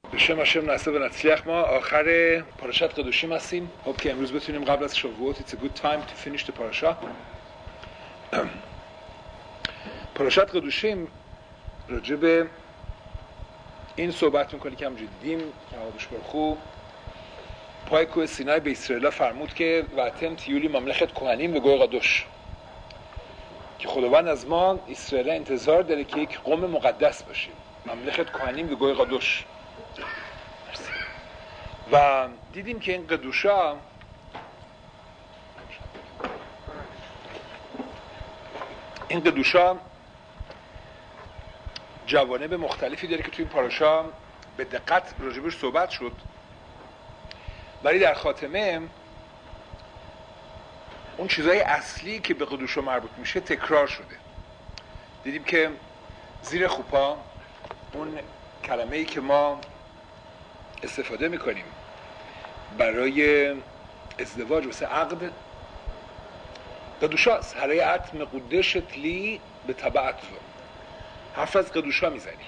בשم هاشم نصب و نצליח. ما آخر پاراشات قدوشیم هستیم. خب که امروز بتونیم قبل از شووت it's a good time to finish the پاراشا. پاراشات قدوشیم راجع به این صحبت میکنی که همونجوری دیدیم که حوادش برخو پای کوه سینای به اسرائیل فرمود که واتم تیولی مملکت کهنیم و گوی قدوش، که خداوند از ما اسرائیل انتظار داره که یک قوم مقدس باشیم، مملکت کهنیم و گوی قدوش. و دیدیم که این قدوشا جوانب مختلفی داره که توی این پاراشا به دقت راجبش صحبت شد، ولی در خاتمه اون چیزای اصلی که به قدوشا مربوط میشه تکرار شده. دیدیم که زیر خوپا اون کلمه‌ای که ما استفاده میکنیم برای ازدواج واسه عقد قدوشاست. هرای عتم قدشت لی به طبعت حرف از قدوشا میزنیم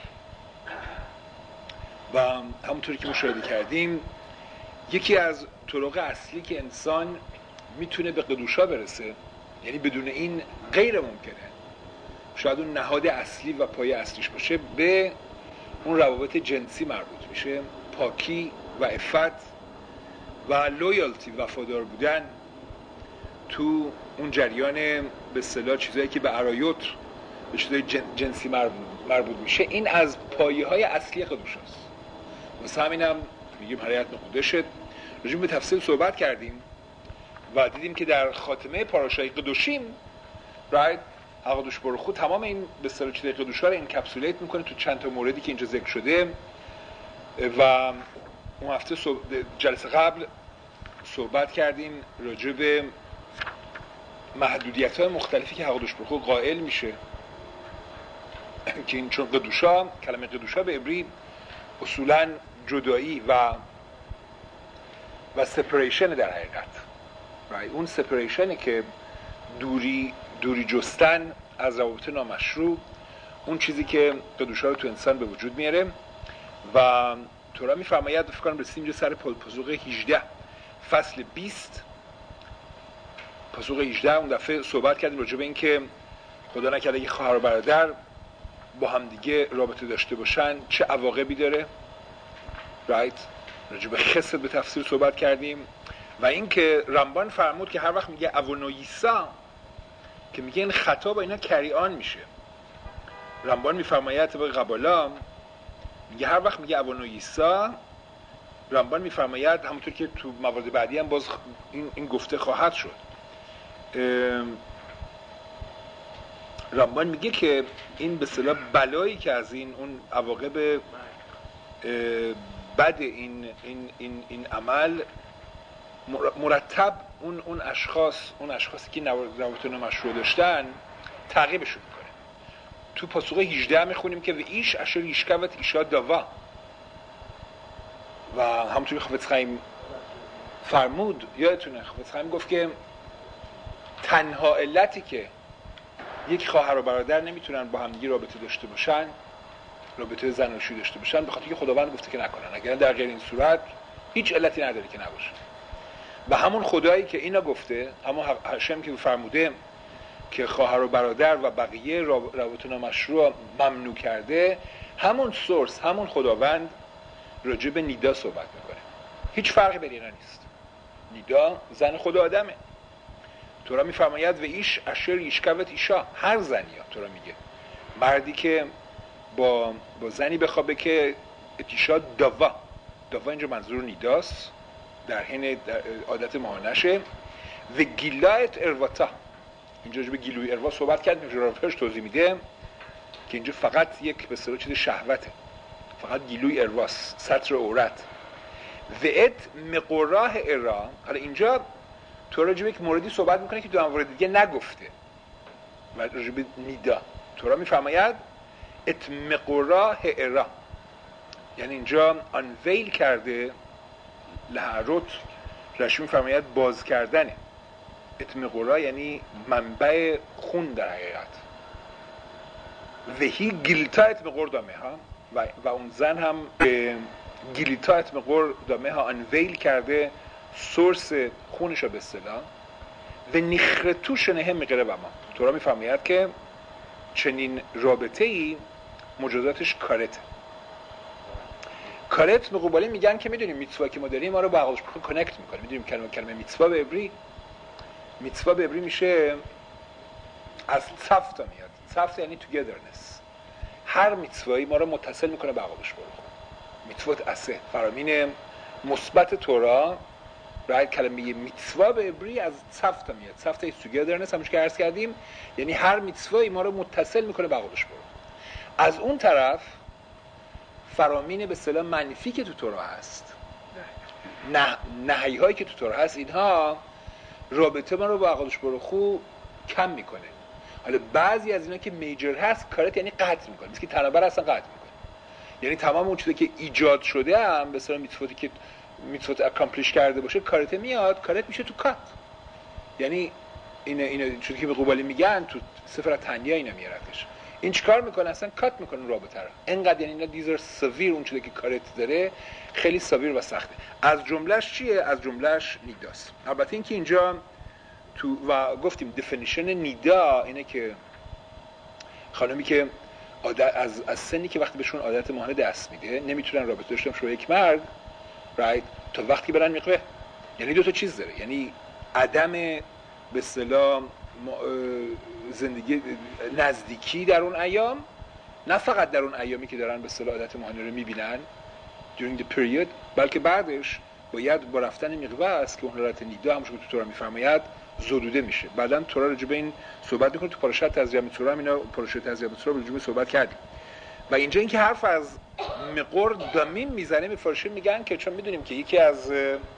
و همونطوری که مشاهده کردیم یکی از طرق اصلی که انسان میتونه به قدوشا برسه، یعنی بدون این غیر ممکنه، شاید اون نهاد اصلی و پایه اصلیش باشه، به اون روابط جنسی مربوط میشه. پاکی و عفت و لویالتی، وفادار بودن تو اون جریان به اصطلاح چیزایی که به ارایوت به چیزای جنسی مربوط میشه، این از پایه های اصلی قدوشاست. واسه همینم میگیم حریت نقودشت. راجع به تفصیل صحبت کردیم و دیدیم که در خاتمه پاراشای قدوشیم قدوش برخو تمام این به اصطلاح چیزای قدوشا رو انکپسولیت میکنه تو چند تا موردی که اینجا ذکر شده. و اون هفته جلسه قبل صحبت کردیم راجع به محدودیت‌های مختلفی که قدوش برخو قائل میشه که این چون قدوشا، کلمه قدوشا به عبری اصولاً جدایی و سپریشن در حقیقت. اون سپریشنی که دوری جستن از روابط نامشروع، اون چیزی که قدوشا رو تو انسان به وجود میاره. و تورا میفرماید، فکر کنم رسیدیم اینجا سر پاسوق 18 فصل 20 پاسوق 18 اون دفعه صحبت کردیم راجع به این که خدا نکرده اگه خواهر و برادر با همدیگه رابطه داشته باشن چه عواقبی داره. راجع به خسد به تفسیر صحبت کردیم و این که رمبان فرمود که هر وقت میگه اونویسا، که میگه این خطا با اینا کریان میشه. رمبان میفرماید طبق قبالا میگه هر وقت میگه اونویسا، رمبان میفرماید همونطور که تو موارد بعدی هم باز این گفته خواهد شد. رمبان میگه که این به اصطلاح بلایی که از اون عواقب بد این عمل مرتب اون اشخاصی که روابط نامشروع داشتن تعقیبشون میکنه. تو پاسوق 18 میخونیم که و ایش اشر یشکوت ایشا داوا، و همونطوری خافت خیم فرمود، یادتونه خافت خیم گفت که تنها علتی که یک خواهر و برادر نمیتونن با همدیگه رابطه داشته باشن، رابطه زناشویی داشته باشن، به خاطر که خداوند گفته که نکنن. اگر در غیر این صورت هیچ علتی نداره که نباشه. و همون خدایی که اینا گفته، همون هاشم که فرموده که خواهر و برادر و بقیه رابطه نامشروع ممنوع کرده، همون سورس، همون خداوند راجع به نیدا صحبت میکنه. هیچ فرقی بین اینا نیست. نیدا زن خدا آدمه. تورا میفرماید و ایش اشر یشکوت ایشا، هر زنی ها تورا میگه مردی که با زنی بخوابه که اتیشا داوا اینجا منظور نیداست در حین عادت ماهانشه. و گیلایت ارواتا، اینجا به گیلوی اروا صحبت کردیم، جرافش توضیح میده که اینجا فقط یک به اصطلاح چیز شهوته، فقط گیلوی ارواس، سطر عورت. و ات مقراه ارا. حالا اینجا تو راجع به یک موردی صحبت میکنه که دو مورد دیگه نگفته و راجع به نیدا تورا میفرماید ات مقراه ارا، یعنی اینجا انویل کرده لهروت، رشمی فرماید باز کردنه. اتمقورا یعنی منبع خون در حقیقت. وهی گلتا اتمقور دامه ها، و اون زن هم به گیلیتا اتمقور دامه ها انویل کرده سورس خونش رو به اصطلاح و نیخرتو شنه میقره و ما تورا میفرماید که چنین رابطه ای مجازاتش کارته. کارت به قباله میگن که میدونیم میتسوا که ما داریم ما رو با عقلش بخون کانکت میکنه. میدونیم کلمه میتسوا به عبری میشه از صفتا میاد. صفت یعنی توگیدرنس. هر میتسوایی ما رو متصل میکنه به عقلش برو. میتسوات اسه فرامین مثبت تورا راید کلمه میتسوا به عبری از صفتا میاد. صفت ای توگیدرنس همونش که عرض کردیم یعنی هر میتسوایی ما رو متصل میکنه به عقلش برو. از اون طرف فرامین به اصطلاح منفی که تو تورا هست، نهی هایی که تو تورا هست، اینها رابطه ما رو با عقلش برو خوب کم میکنه. حالا بعضی از اینا که میجر هست کارت یعنی قطع میکنه، مثل که تنابر هستن قطع میکنه. یعنی تمام اون چیزی که ایجاد شده هم به اصطلاح میتفوتی که میتفوت اکامپلیش کرده باشه کارت میاد، کارت میشه تو کات. یعنی این چیزی که به قبالی میگن تو سفر تنیا اینا میارتش. این چیکار میکنه؟ اصلا کات میکنه رابطه رو. اینقدر یعنی اینا دیزر سویر اون چیزی که کارت داره خیلی سویر و سخته. از جملهش چیه؟ از جملهش نیداست. البته اینکه اینجا تو و گفتیم دفینیشن نیدا اینه که خانمی که از سنی که وقتی بهشون عادت ماهانه دست میده نمیتونن رابطه داشته باشن با یک مرد رایت تا وقتی برن میقوه. یعنی دو تا چیز داره، یعنی عدم به اصطلاح زندگی نزدیکی در اون ایام، نه فقط در اون ایامی که دارن به اصطلاح عادت ماهانه رو میبینن during the period، بلکه بعدش باید با رفتن میقوه است که اون حالت نیدا همونش که تو تورا میفرماید زدوده میشه. بعدن تورا راجع به این صحبت میکنه. تو پاراشات تزریع تورا اینا پاراشات تزریع تورا راجع به صحبت کردیم. و اینجا اینکه حرف از مقر دامین میزنه میفارشین میگن که چون میدونیم که یکی از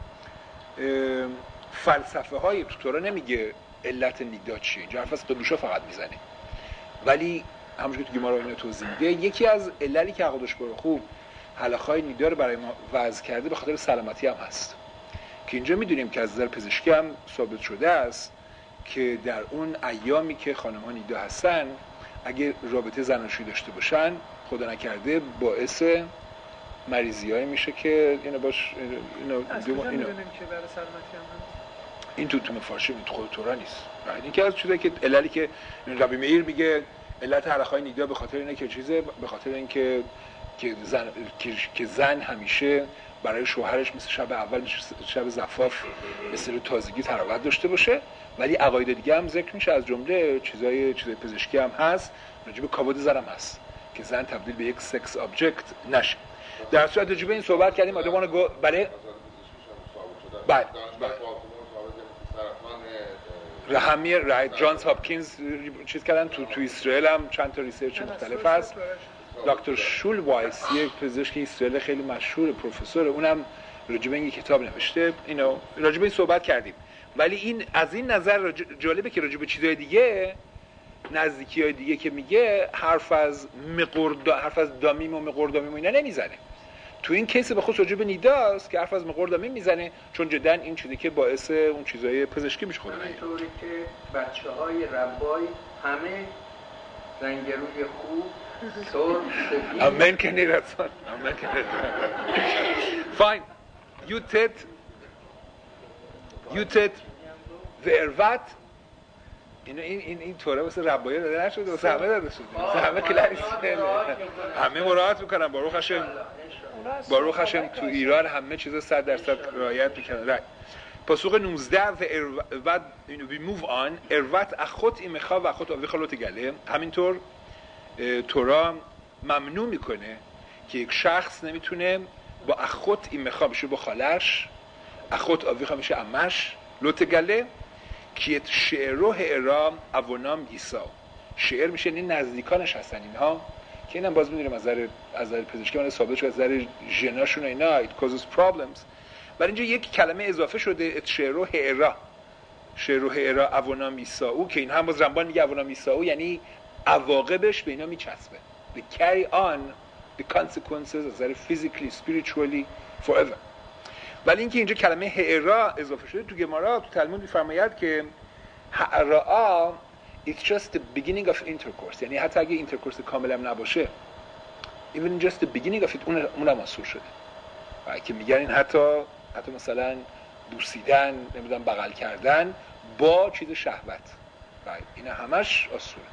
فلسفه های تو تورا نمیگه علت نیدا چیه، اینجا حرف از قدوشا فقط میزنه، ولی همونجوری که تو گمارا اینا توضیح میده یکی از عللی که عقدش برو خوب حلقه‌های نیدا رو برای ما وضع کرده به خاطر سلامتی هم هست که اینجا میدونیم که از نظر پزشکی هم ثابت شده است که در اون ایامی که خانم‌ها نیدا هستن اگه رابطه زناشویی داشته باشن خدا نکرده باعث مریضی‌هایی میشه که اینو باش اینو که برای سلامتی هم هست. این تو مفارشه تو خود تورا نیست. این که از چیزایی که عللی که ربی میر میگه علت حلقه‌های نیدا به خاطر اینه که چیزه به خاطر اینکه که زن همیشه برای شوهرش مثل شب اول مثل شب زفاف مثل تازگی تراوت داشته باشه، ولی عقاید دیگه هم ذکر میشه از جمله چیزای پزشکی هم هست راجع به کابود زن هم هست که زن تبدیل به یک سکس آبجکت نشه. در صورت راجع به این صحبت کردیم آدمانو بله همه رایت جانز هاپکینز چیز کردن تو اسرائیل هم چند تا ریسرچ مختلف هست. دکتر شول وایس یک پزشک اسرائیل خیلی مشهور پروفسور، اونم راجع به این کتاب نوشته. اینو راجع به این صحبت کردیم، ولی این از این نظر جالبه که راجع به چیزهای دیگه نزدیکی‌های دیگه که میگه حرف از دامیم و مقردامیم و اینا نمیزنه. تو این کیس به خصوص راجع به نیداست که حرف از مقردامیم میزنه، چون جدا این چیزی که باعث اون چیزای پزشکی میشه خود اینطوری که بچه‌های ربای همه رنگ روی خوب سرخ Amen که نیرسان Amen که Fine. یوتت و اروت این طوره واسه ربایی داده نشده واسه همه داده شده واسه همه کلاریس همه مراعات میکنن. باروخ هاشم تو ایران همه چیزا 100% رعایت میکنن. پاسخ 19 و اروت we move on. اروت اخوت ایمخا و اخوت آوی خالوت گله. همینطور تورا ممنوع میکنه که یک شخص نمیتونه با اخوت ایمخا بشه با خالش، اخوت آویخا میشه امش لوت گله که شعرو هرام اوونام گیسا. شعر میشه این نزدیکانش هستن اینها که اینم باز میدونیم از نظر پزشکی من ثابت شده از نظر ژناشون و اینا it causes problems. ولی اینجا یک کلمه اضافه شده شعرو هرا اوونام گیسا که این هم باز رمبان میگه اوونام گیسا یعنی عواقبش به اینا میچسبه. they carry on the consequences از نظر physically spiritually forever. ولی اینکه اینجا کلمه هرا اضافه شده تو گمارا تو تلمود میفرماید که هرا it's just the beginning of intercourse، یعنی حتی اگه اینترکورس کامل هم نباشه even just the beginning of it اونم مسئول شده. که میگن این حتی مثلا بوسیدن، نمیدونم بغل کردن با چیز شهوت، این همش اصوله.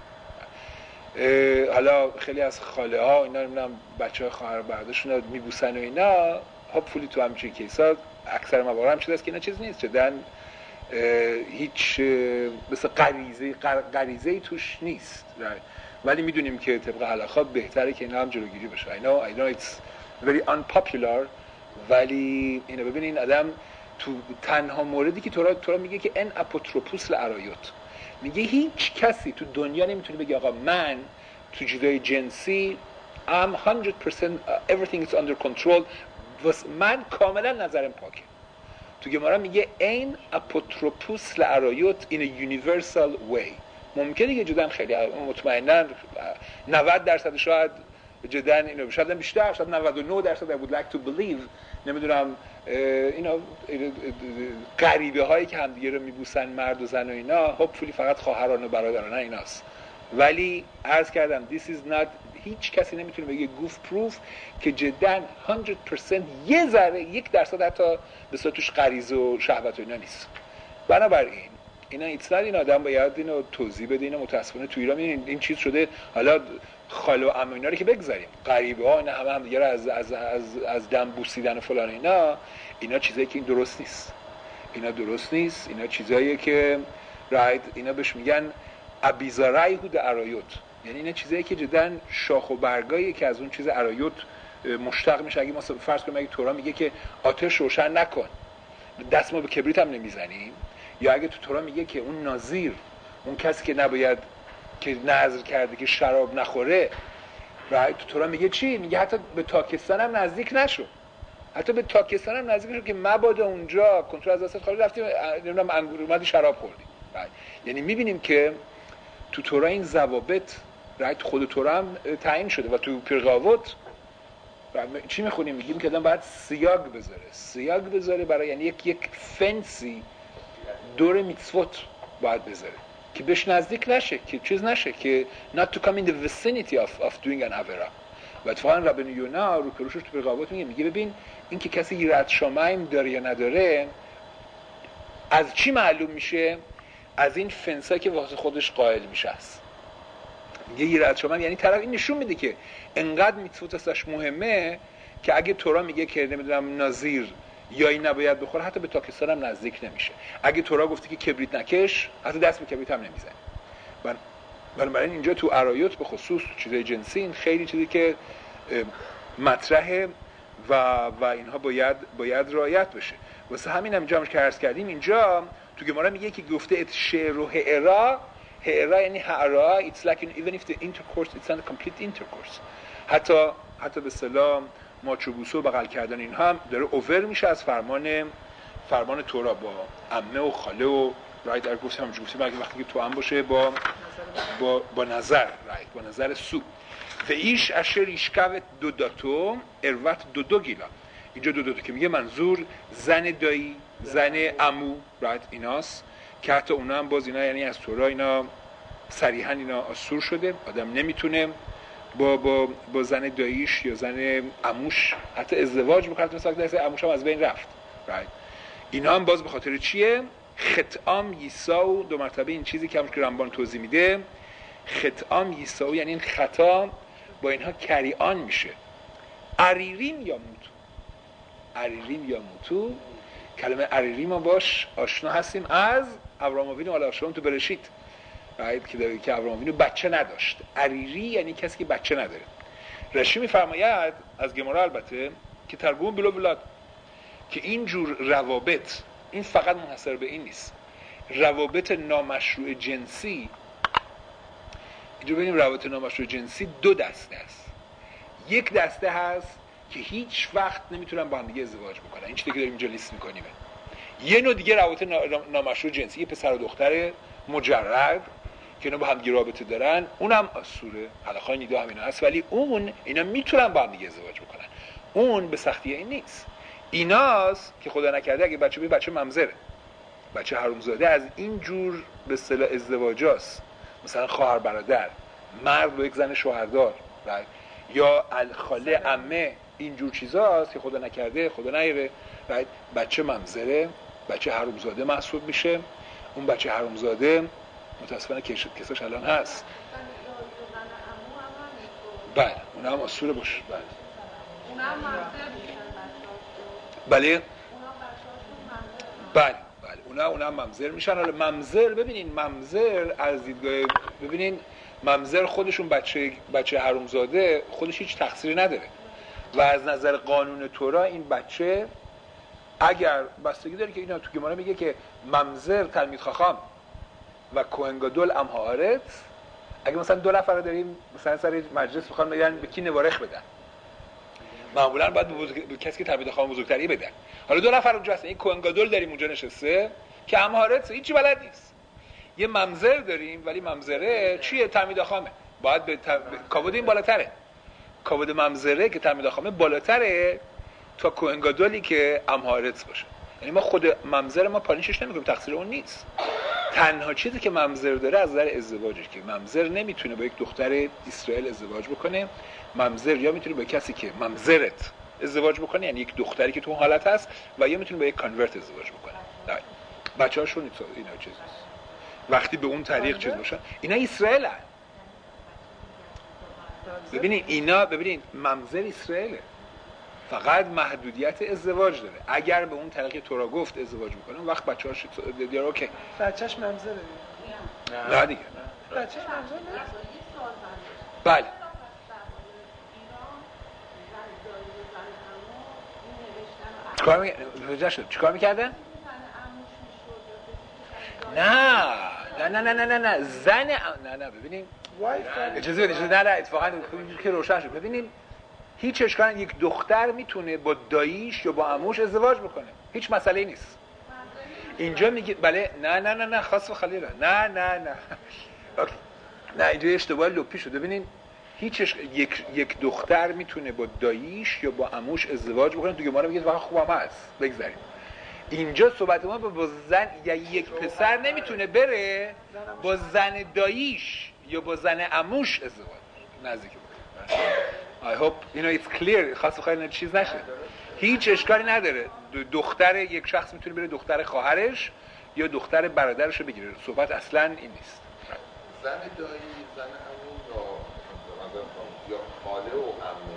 حالا خیلی از خاله ها اینا نمیدونم بچهای خواهر برادرشون رو میبوسن و اینا، هاپفولی تو همچین کیسا اکثر مواقع هم شده است که اینا چیز نیست، جدن هیچ مثل غریزه‌ای توش نیست، ولی میدونیم که طبق علاقه بهتره که اینا هم جلوگیری بشه. I know it's very unpopular، ولی اینو ببینین آدم تو تنها موردی که تو را میگه که ان اپوتروپوس لارایوت، میگه هیچ کسی تو دنیا نمیتونه بگه آقا من تو جدای جنسی I'm 100% everything is under control، من کاملا نظرم پاکه. تو گمارا میگه این اپوتروپوس لارایوت in a universal way. ممکنه که جدا خیلی مطمئنا 90% شاید جدا اینو، شاید بیشتر، شاید 99% I would like to believe، نمیدونم اینا غریبه هایی که همدیگه رو میبوسن مرد و زن و اینا هاپفولی فقط خواهران و برادران ایناست، ولی عرض کردم this is not، هیچ کسی نمیتونه بگه گوف پروف که جدا 100% یه ذره 1% حتی به صورت توش غریزه و شهوت و اینا نیست. بنابراین اینا ایتسناد این آدم باید اینو توضیح بده. اینا متاسفانه تو ایران این چیز شده، حالا خاله و عمه اینا رو که بگذاریم، غریبه ها اینا هم دیگه از دم بوسیدن و فلان اینا چیزایی که این درست نیست، اینا چیزایی که اینا بهش میگن ابیزارایهود ارایوت، یعنی اینا چیزایی که جدا شاخ و برگایی که از اون چیز ارایوت مشتق میشه. اگه ما فرض کنیم اگه تورا میگه که آتش روشن نکن، دست ما به کبریت هم نمیزنیم، یا اگه تو تورا میگه که اون ناظر، اون کسی که نباید که نذر کرده که شراب نخوره، تو تورا میگه چی؟ میگه حتی به تاکستان هم نزدیک نشو، که مبادا اونجا کنترل از دستت خارج، رفتیم نمیدونم انگور اومدی شراب خوردی. یعنی میبینیم که تو تورا این ضوابط خود تورا هم تعیین شده. و تو پیرقاوت چی میخونیم؟ میگیم که آدم باید سیاگ بذاره برای، یعنی یک فنسی دور میتسوت باید بذاره که بهش نزدیک نشه، که چیز نشه، که not to come in the vicinity of doing an avera. و اتفاقا ربن یونا رو کروشش تو پیرقاوت میگه ببین این که کسی یرات شمایم داره یا نداره از چی معلوم میشه؟ از این فنسایی که واسه خودش قائل میشه است. میگه یرات شمایم یعنی طرف این نشون میده که انقدر میتسوت ازش مهمه که اگه تورا میگه که نمیدونم ناظر یا این نباید بخوره، حتی به تاکستان هم نزدیک نمیشه. اگه تورا گفتی که کبریت نکش، حتی دست به کبریت هم نمیزنی. بنابراین اینجا تو ارایوت به خصوص چیزای جنسی این خیلی چیزی که مطرحه و اینها باید رعایت بشه. واسه همین هم اینجا که عرض کردیم، اینجا تو گمارا میگه که گفته شعر و هعرا یعنی هعرا it's like even if the intercourse it's not a complete intercourse، حتی به اصطلاح ماچوبوسو بغل کردن این هم داره اوور میشه از فرمان تورا با عمه و خاله و در گفتم همونجوری گفتیم اگه وقتی که تو هم باشه با نظر با نظر سو و ایش اشر ایشکوت دوداتو اروت دودو گیلا. اینجا دوداتو که میگه منظور زن دایی، زن عمو ایناست که حتی اونا هم باز اینا یعنی از تورا اینا صریحا اینا آسور شده. آدم نمیتونه با زن داییش یا زن عموش حتی ازدواج بکنه، مثلا درس عموش هم از بین رفت. اینا هم باز به خاطر چیه؟ خطام یساو، دو مرتبه این چیزی که رمبان توضیح میده، خطام یساو یعنی این خطا با اینها کریان میشه. عریریم یا موتو، کلمه عریریم ما باش آشنا هستیم از ابراهیم آوینو علیه السلام تو برشید که ابراهیم آوینو بچه نداشت. عریری یعنی کسی که بچه نداره. رشی میفرماید از گمارا البته که ترجمه بلا بلاد که این جور روابط این فقط منحصر به این نیست. روابط نامشروع جنسی، اینجا ببینیم روابط نامشروع جنسی دو دسته است. یک دسته هست که هیچ وقت نمیتونن با هم دیگه ازدواج بکنن، این چیزی که داریم اینجا لیست میکنیم. یه نوع دیگه روابط نامشروع جنسی، یه پسر و دختر مجرد که اینا با هم دیگه رابطه دارن، اونم آسوره، حلقه‌های نیدا هم اینا هست، ولی اینا میتونن با هم دیگه ازدواج بکنن. اون به سختی این نیست. ایناست که خدا نکرده اگه بچه ممزره، بچه حرومزاده، از این جور به اصطلاح ازدواجاست، مثلا خواهر برادر، مرد با یک زن شوهردار، یا خاله عمه اینجور چیزاست که خدا نکرده، خدا نیاره، بچه ممزره، بچه حرومزاده محسوب میشه. اون بچه حرومزاده متاسفانه کساش الان هست. بله اونا هم اسطوره باشه. بله اونا هم ممزر میشن بله بله بله اونا هم ممزر میشن. حالا ممزر ببینین، ممزر از دیدگاه ببینین، ممزر خودشون بچه حرومزاده خودش هیچ تقصیری نداره و از نظر قانون تورا این بچه اگر بستگی داره که اینا تو گمارا میگه که ممزر تلمید خاخام و کوهن گادول ام هآرت، اگه مثلا 2 نفر داریم مثلا سر مجلس میخوان بگن به کی نوارخ بدن، معمولا باید به کسی که تلمید خاخام بزرگتری بدن. حالا 2 نفر اونجا هستن، این کوهن گادول داریم اونجا نشسته که ام هآرت هیچی بلد نیست، یه ممزر داریم ولی ممزره چیه؟ تلمید خاخامه، باید به کابود این بالاتره، کابود ممزره که تلمید خاخامه بالاتره تا کوهن گادولی که ام هآرت باشه. یعنی ما خود ممزر ما پالینشش نمیکنیم، تقصیر اون نیست. تنها چیزی که ممزر داره از نظر ازدواجه که ممزر نمیتونه با یک دختر اسرائیل ازدواج بکنه. ممزر یا میتونه با کسی که ممزرت ازدواج بکنه، یعنی یک دختری که تو اون حالت هست، و یا میتونه با یک کانورت ازدواج بکنه. بچه‌هاشون اینا چیز نیست. وقتی به اون طریق چیز باشن، اینا اسرائیل هست. ببینید اینا، ببینید ممزر اسرائیله، فقط محدودیت ازدواج داره. اگر به اون طریق تورا گفت ازدواج میکنه، اون وقت بچه‌هاش دیگه اوکی. بچه‌ش ممزره نه دیگه. بچه‌ش ممزره نه. بله. چیکار میکردن؟ نه زن نه ببینیم اجازه بدید نه اتفاقا که روشن شد. ببینیم هیچ اشکالی، یک دختر میتونه با داییش یا با عموش ازدواج بکنه، هیچ مسئله نیست. اینجا میگه بله نه خاص و خلیله نه اینجا اشتباه لپی شد. ببینین هیچ یک دختر میتونه با داییش یا با عموش ازدواج بکنه، تو گمارا میگه واقعا خوبم هست. بگذاریم اینجا صحبت ما با زن یا یک پسر نمیتونه بره با زن داییش یا با زن عموش ازدواج نزدیک بکنه. I hope it's clear. خاص خیلی چیز نشه، هیچ اشکالی نداره. دختر یک شخص میتونه بره دختر خواهرش یا دختر برادرش رو بگیره. صحبت اصلا این نیست. زن دایی، زن عمو یا خاله و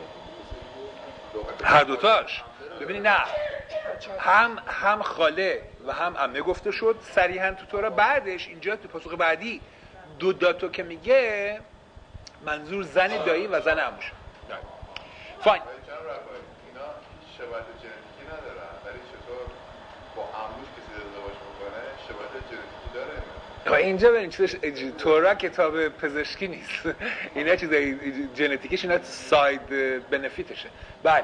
عمه، هر دوتاش. ببینید نه، هم خاله و هم عمه گفته شد صریحا تو تورا. بعدش اینجا تو پاسخ بعدی دو که میگه منظور زن دایی و زن عموش. فاین. اینا شباهت ژنتیکی ندارن، ولی چطور با عموش کسی ازدواج میکنه شباهت ژنتیکی داره؟ اینجا ببین چیزش تورا کتاب پزشکی نیست. اینا چیزای ژنتیکیش، اینا ساید بنفیتشه. بله.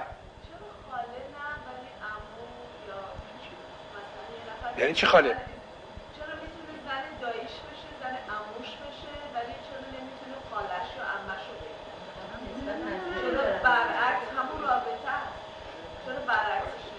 یعنی چی خاله؟ چرا میتونه زن داییش بشه، زن عموش بشه، ولی چرا نمیتونه خالش و عمش رو بگیره؟ چرا برعکس همون رابطه هست؟ چرا برعکسشه؟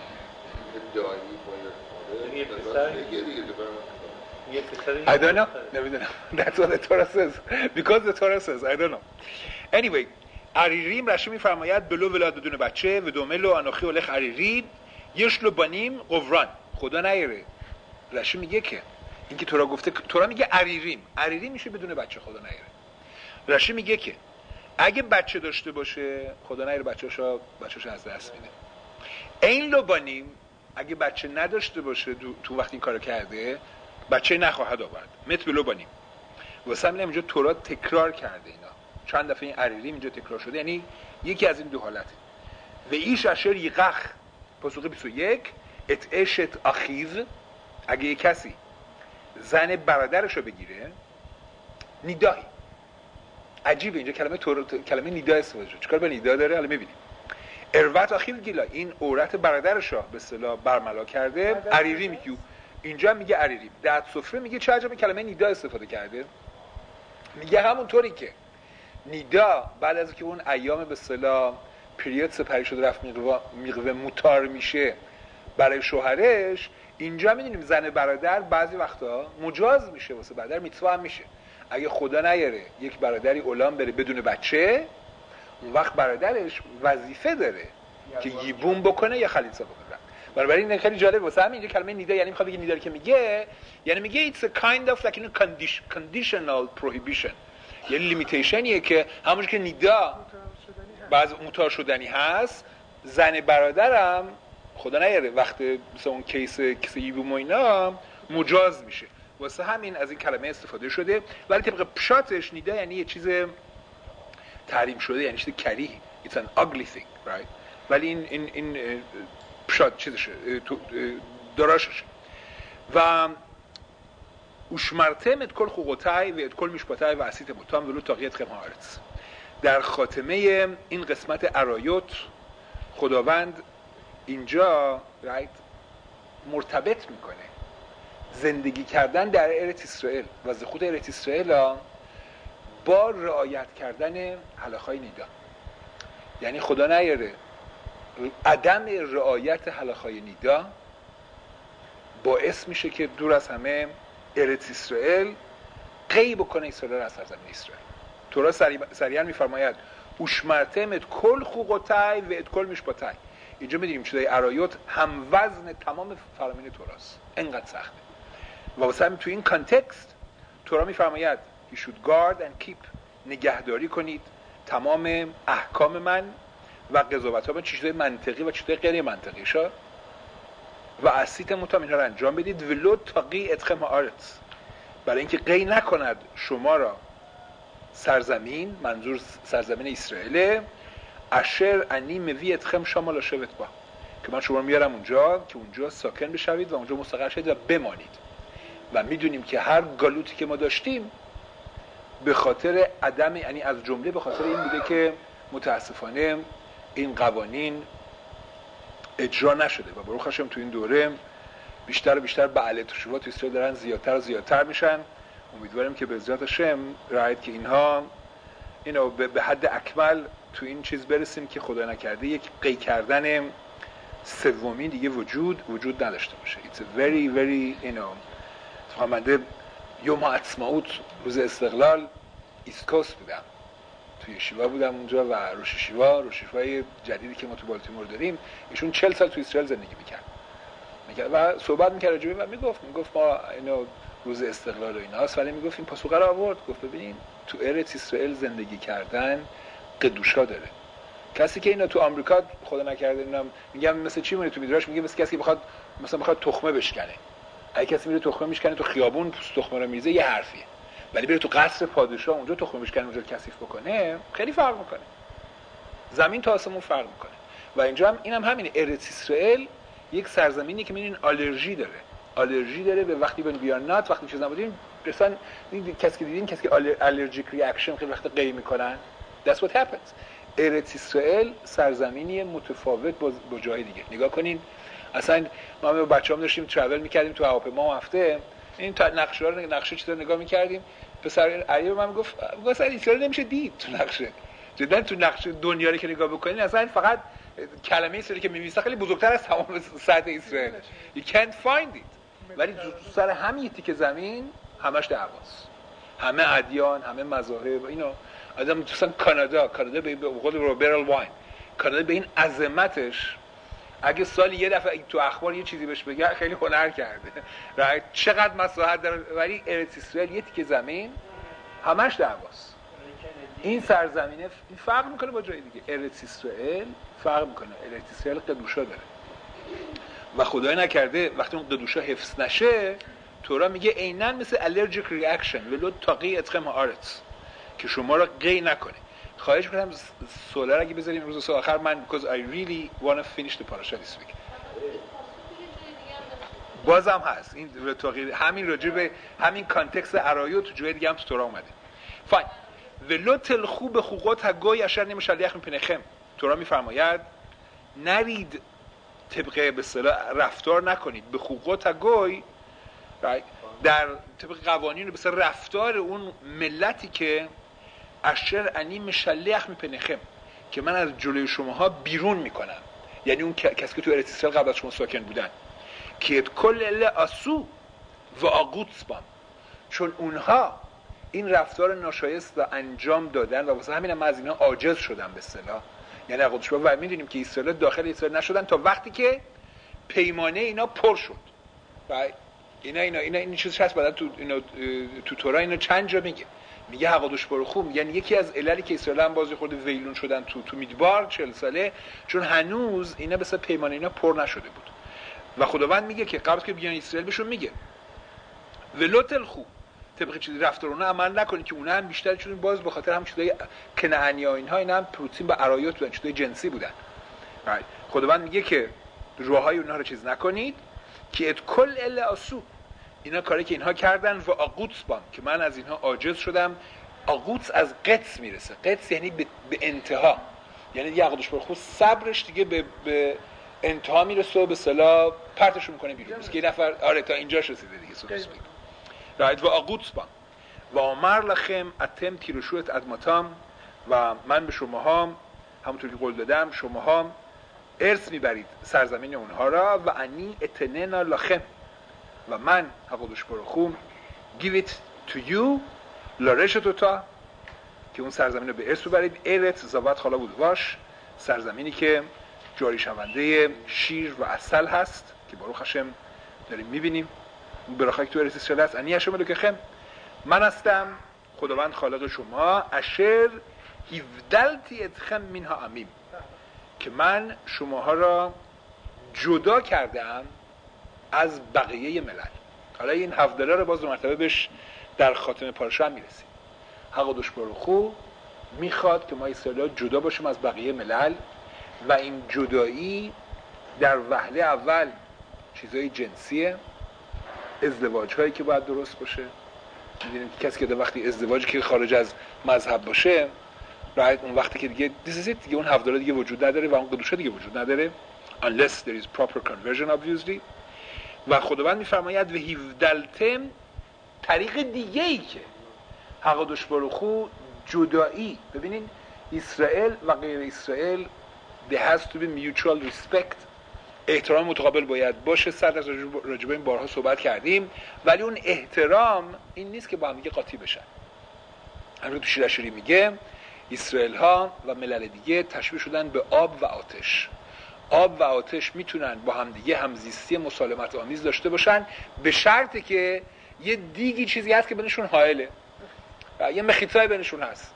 I don't know. نمیدونم. That's what the Torah says. Because the Torah says. I don't know. Anyway, عریریم رشی میفرماید بلو ولادتون بچه و دوملو اناخی اولخ عریری یشلو بانیم قوران. خدا نیاره. رشی میگه که اینکه تورا گفته، تورا میگه عریریم میشه بدون بچه، خدا نیاره. رشی میگه که اگه بچه داشته باشه، خدا نیاره بچه‌شو از دست میده. این لبانیم اگه بچه نداشته باشه تو وقتی این کارو کرده، بچه نخواهد آورد. مثل لبانیم. واسه همین اینجا تورا تکرار کرده اینا. چند دفعه این عریریم اینجا تکرار شده، یعنی یکی از این دو حالته. و ایش اشر یقخ پاسخ 21 ات اشت اخیز، اگه یک کسی زن برادرشو بگیره، نیدایی. عجیبه اینجا کلمه نیدا استفاده شده. چیکار به نیدا داره؟ حالا میبینیم. اروت اخیل گیلا، این عورت برادرشو به اصطلاح برملا کرده، عریری میگه. اینجا میگه عریری. در سفره میگه چه عجبه کلمه نیدا استفاده کرده. میگه همونطوری که نیدا بعد از که اون ایام به اصطلاح پریود سپری شده رفت میقوه موتار میشه برای شوهرش، اینجا میدونیم زن برادر بعضی وقتا مجاز میشه واسه برادر، میتوا هم میشه. اگه خدا نیاره یک برادری اولام بره بدون بچه، اون وقت برادرش وظیفه داره که یبوم بکنه یا خلیصا بکنه. بنابراین این خیلی جالبه. واسه همین اینجا کلمه نیدا یعنی میخواد بگه، نیدا که میگه یعنی میگه it's a kind of like a conditional prohibition، یعنی لیمیتیشنیه که همونجوری که نیدا بعض متار شدنی هست، زن برادرم خدا نیاره وقتی مثلا اون کیس یبوم و اینا مجاز میشه. واسه همین از این کلمه استفاده شده. ولی طبق پشاتش نیدا یعنی یه چیز تحریم شده، یعنی چیز کریه. It's an ugly thing, right? ولی این پشات چیزشه، دراششه. و ושמרתם את כל חוקותיי ואת כל משפטיי ועשיתם אותם ולא תארי אתכם הארץ. در خاتمه این قسمت عرایات خداوند اینجا مرتبط میکنه زندگی کردن در ارث اسرائیل و از خود ارث اسرائیل با رعایت کردن هلاخای نیدا. یعنی خدا نیاره عدم رعایت هلاخای نیدا باعث میشه که دور از همه ارث اسرائیل قی بکنه اسرائیل را از سرزمین اسرائیل. تورا سریعا میفرماید ושמרתם את כל חוקותיי ואת כל משפטיי. اینجا می‌دونیم چیزای عرایات هم وزن تمام فرامین توراست، انقدر سخته. و واسه همین تو این کانتکست تورا میفرماید you should guard and keep، نگهداری کنید تمام احکام من و قضاوت‌ها من، چیزای منطقی و چیزای غیر منطقی شا و عصیتم تا اینها رو انجام بدید ولو تقی اتخم آرت، برای اینکه قی نکند شما را سرزمین، منظور سرزمین اسرائیل، اشر انی موی اتخم شما لا شبت با، که من شما رو میارم اونجا که اونجا ساکن بشوید و اونجا مستقر شوید و بمانید. و میدونیم که هر گالوتی که ما داشتیم به خاطر عدم، یعنی از جمله به خاطر این بوده که متاسفانه این قوانین اجرا نشده و بروخ هاشم تو این دوره بیشتر و بیشتر بعل تشویات تو اسرائیل دارن زیادتر و زیادتر میشن. امیدواریم که به ذات هاشم رعایت که اینها اینو به حد اکمل تو این چیز برسیم که خدا نکرده یک قی کردن سومی دیگه وجود نداشته باشه. It's a very very من یوم عصماوت روز استقلال ایسکوس بودم، توی شیوا بودم اونجا و روشیشوای جدیدی که ما تو بالتیمور داریم ایشون 40 سال تو اسرائیل زندگی میکرد و صحبت میکرد راجع به و میگفت ما اینو روز استقلال و ایناست، ولی میگفت این پاسخ رو آورد، گفت ببینین تو ارث اسرائیل زندگی کردن قدوشا داره. کسی که اینا تو آمریکا خدا نکرده اینم میگم مثل چی مونه تو میدراش، میگه مثل کسی که بخواد تخمه بشکنه. اگه کسی میره تخمه میشکنه تو خیابون پوست تخمه رو میزه یه حرفیه، ولی بره تو قصر پادشاه اونجا تخمه میشکنه اونجا کثیف بکنه خیلی فرق میکنه، زمین تا آسمون فرق میکنه. و اینجا هم اینم همینه، ارث اسرائیل یک سرزمینی که میبینین آلرژی داره به وقتی بیانات، وقتی چیز نبودیم مثلا کسی که دیدین کسی که آلرژیک ریاکشن خیلی وقت قی میکنن. That's what happens. ارث اسرائیل سرزمینی متفاوت با جای دیگه. نگاه کنین اصلا ما با بچه‌ام داشتیم ترافل می‌کردیم تو هواپیما هفته این نقشه چیزا نگاه می‌کردیم، پسر علی من گفت اصلا اسرائیل نمیشه دید تو نقشه. جدا تو نقشه دنیا رو که نگاه بکنین اصلا فقط کلمه اسرائیل که می‌نویسه خیلی بزرگتر از تمام سطح اسرائیل. You can't find it. ولی سر همین تیکه زمین همش دعواست، همه ادیان، همه مذاهب اینا. آدم مثلا کانادا به قول روبرت واین، کانادا به این عظمتش اگه سالی یه دفعه تو اخبار یه چیزی بهش بگه خیلی هنر کرده. چقدر مساحت داره، ولی ارث اسرائیل یه تیکه زمین همش دعواست. این سرزمینه فرق میکنه با جای دیگه. ارث اسرائیل فرق میکنه، ارث اسرائیل قدوشا داره و خدای نکرده وقتی اون قدوشا حفظ نشه تورا میگه عیناً مثل الرژیک ریاکشن ولو تقی اتخم آرت، که شما را قی نکنه. خواهش میکنم سوالر اگه بذاریم روز سوال آخر من because I really want to finish the parasha this week. بازم هست این همین راجب همین کانتکست عرایات تو جای دیگه هم تو تورا اومده. فاین. ولو تلخو به حقوقات هگوی اشر نمیشلیخ میپنخم. تورا میفرماید نرید طبق به اصطلاح رفتار نکنید به حقوقات هگوی، در طبق قوانین به اصطلاح رفتار اون ملتی که اشر انی مشلیخ میپنخم، که من از جلوی شماها بیرون میکنم، یعنی اون کسی که تو ارث اسرائیل قبل از شما ساکن بودن، که کل آسو و آقوتسبام، چون اونها این رفتار ناشایست و انجام دادن و واسه همین هم از اینا عاجز شدن به اصطلاح. یعنی خودش و می‌دونیم که اسرائیل داخل اسرائیل نشدن تا وقتی که پیمانه اینا پر شد. و این چیزش هست بعدا تو تورا اینو چند جا میگه حقادوش برخو، یعنی یکی از عللی که اسرائیل هم بازی خود ویلون شدن تو میدبار 40 ساله، چون هنوز اینا مثلا پیمانه اینا پر نشده بود. و خداوند میگه که قبل که بیان اسرائیل بهشون میگه ولوتل خو، طبق چیزی رفتار اونا عمل نکنید که اونا هم بیشتر چون باز به خاطر هم چیزای کنعانی‌ها اینها اینا هم پروتئین و ارایات بودن، چیزای جنسی بودن. خداوند میگه که روحای اونها رو چیز نکنید که ات کل ال اسو، اینا کاری که اینها کردن و آقوتس بام که من از اینها عاجز شدم. آقوتس از قطس میرسه، قطس یعنی به انتها، یعنی دیگه عقدش برخو صبرش دیگه به انتها میرسه و به اصطلاح پرتشو میکنه بیرون. که یه نفر آره تا اینجاش رسیده دیگه سوپس میگه رایت و آقوتس بام و امر لخم اتم تیروشوت ادماتام، و من به شماها همونطور که قول دادم شماها ارث میبرید سرزمین اونها را و انی اتننا لخم، و من حقودش برخوم give it to you لارشتوتا، که اون سرزمین رو به ارث ببرید. ارث زاوت خالا بود باش، سرزمینی که جاری شونده شیر و عسل هست که باروخ هشم داریم میبینیم. اون براخایی که تو ارث اسرائیل هست انی هشم الوکیکم، من هستم خداوند خالق شما، اشر هیودلتی اتخم منها امیم، که من شماها را جدا کردم از بقیه ملل. حالا این $7 رو باز دو مرتبه بهش در خاتمه پارشا هم میرسیم. حقادوش برخو میخواد که ما اسرائیل جدا باشیم از بقیه ملل، و این جدایی در وهله اول چیزای جنسیه، ازدواج هایی که باید درست باشه. میدونیم که کسی که در وقتی ازدواجی که خارج از مذهب باشه رایت، اون وقتی که دیگه دیگه اون $7 دیگه وجود نداره و اون قدوشه دیگه وجود نداره unless there is proper conversion obviously. و خداوند میفرماید و هیودلتم، طریق دیگه ای که حقادوش برخو جدایی. ببینین اسرائیل و غیر اسرائیل there has to be mutual respect، احترام متقابل باید باشه. صد از راجبه این بارها صحبت کردیم، ولی اون احترام این نیست که با هم دیگه قاطی بشن. همین تو شیر اشری میگه اسرائیل ها و ملل دیگه تشبیه شدن به آب و آتش. آب و آتش میتونن با هم دیگه همزیستی مسالمت آمیز داشته باشن به شرطی که یه دیگی چیزی هست که بینشون حائله، یه مخیطای بینشون هست.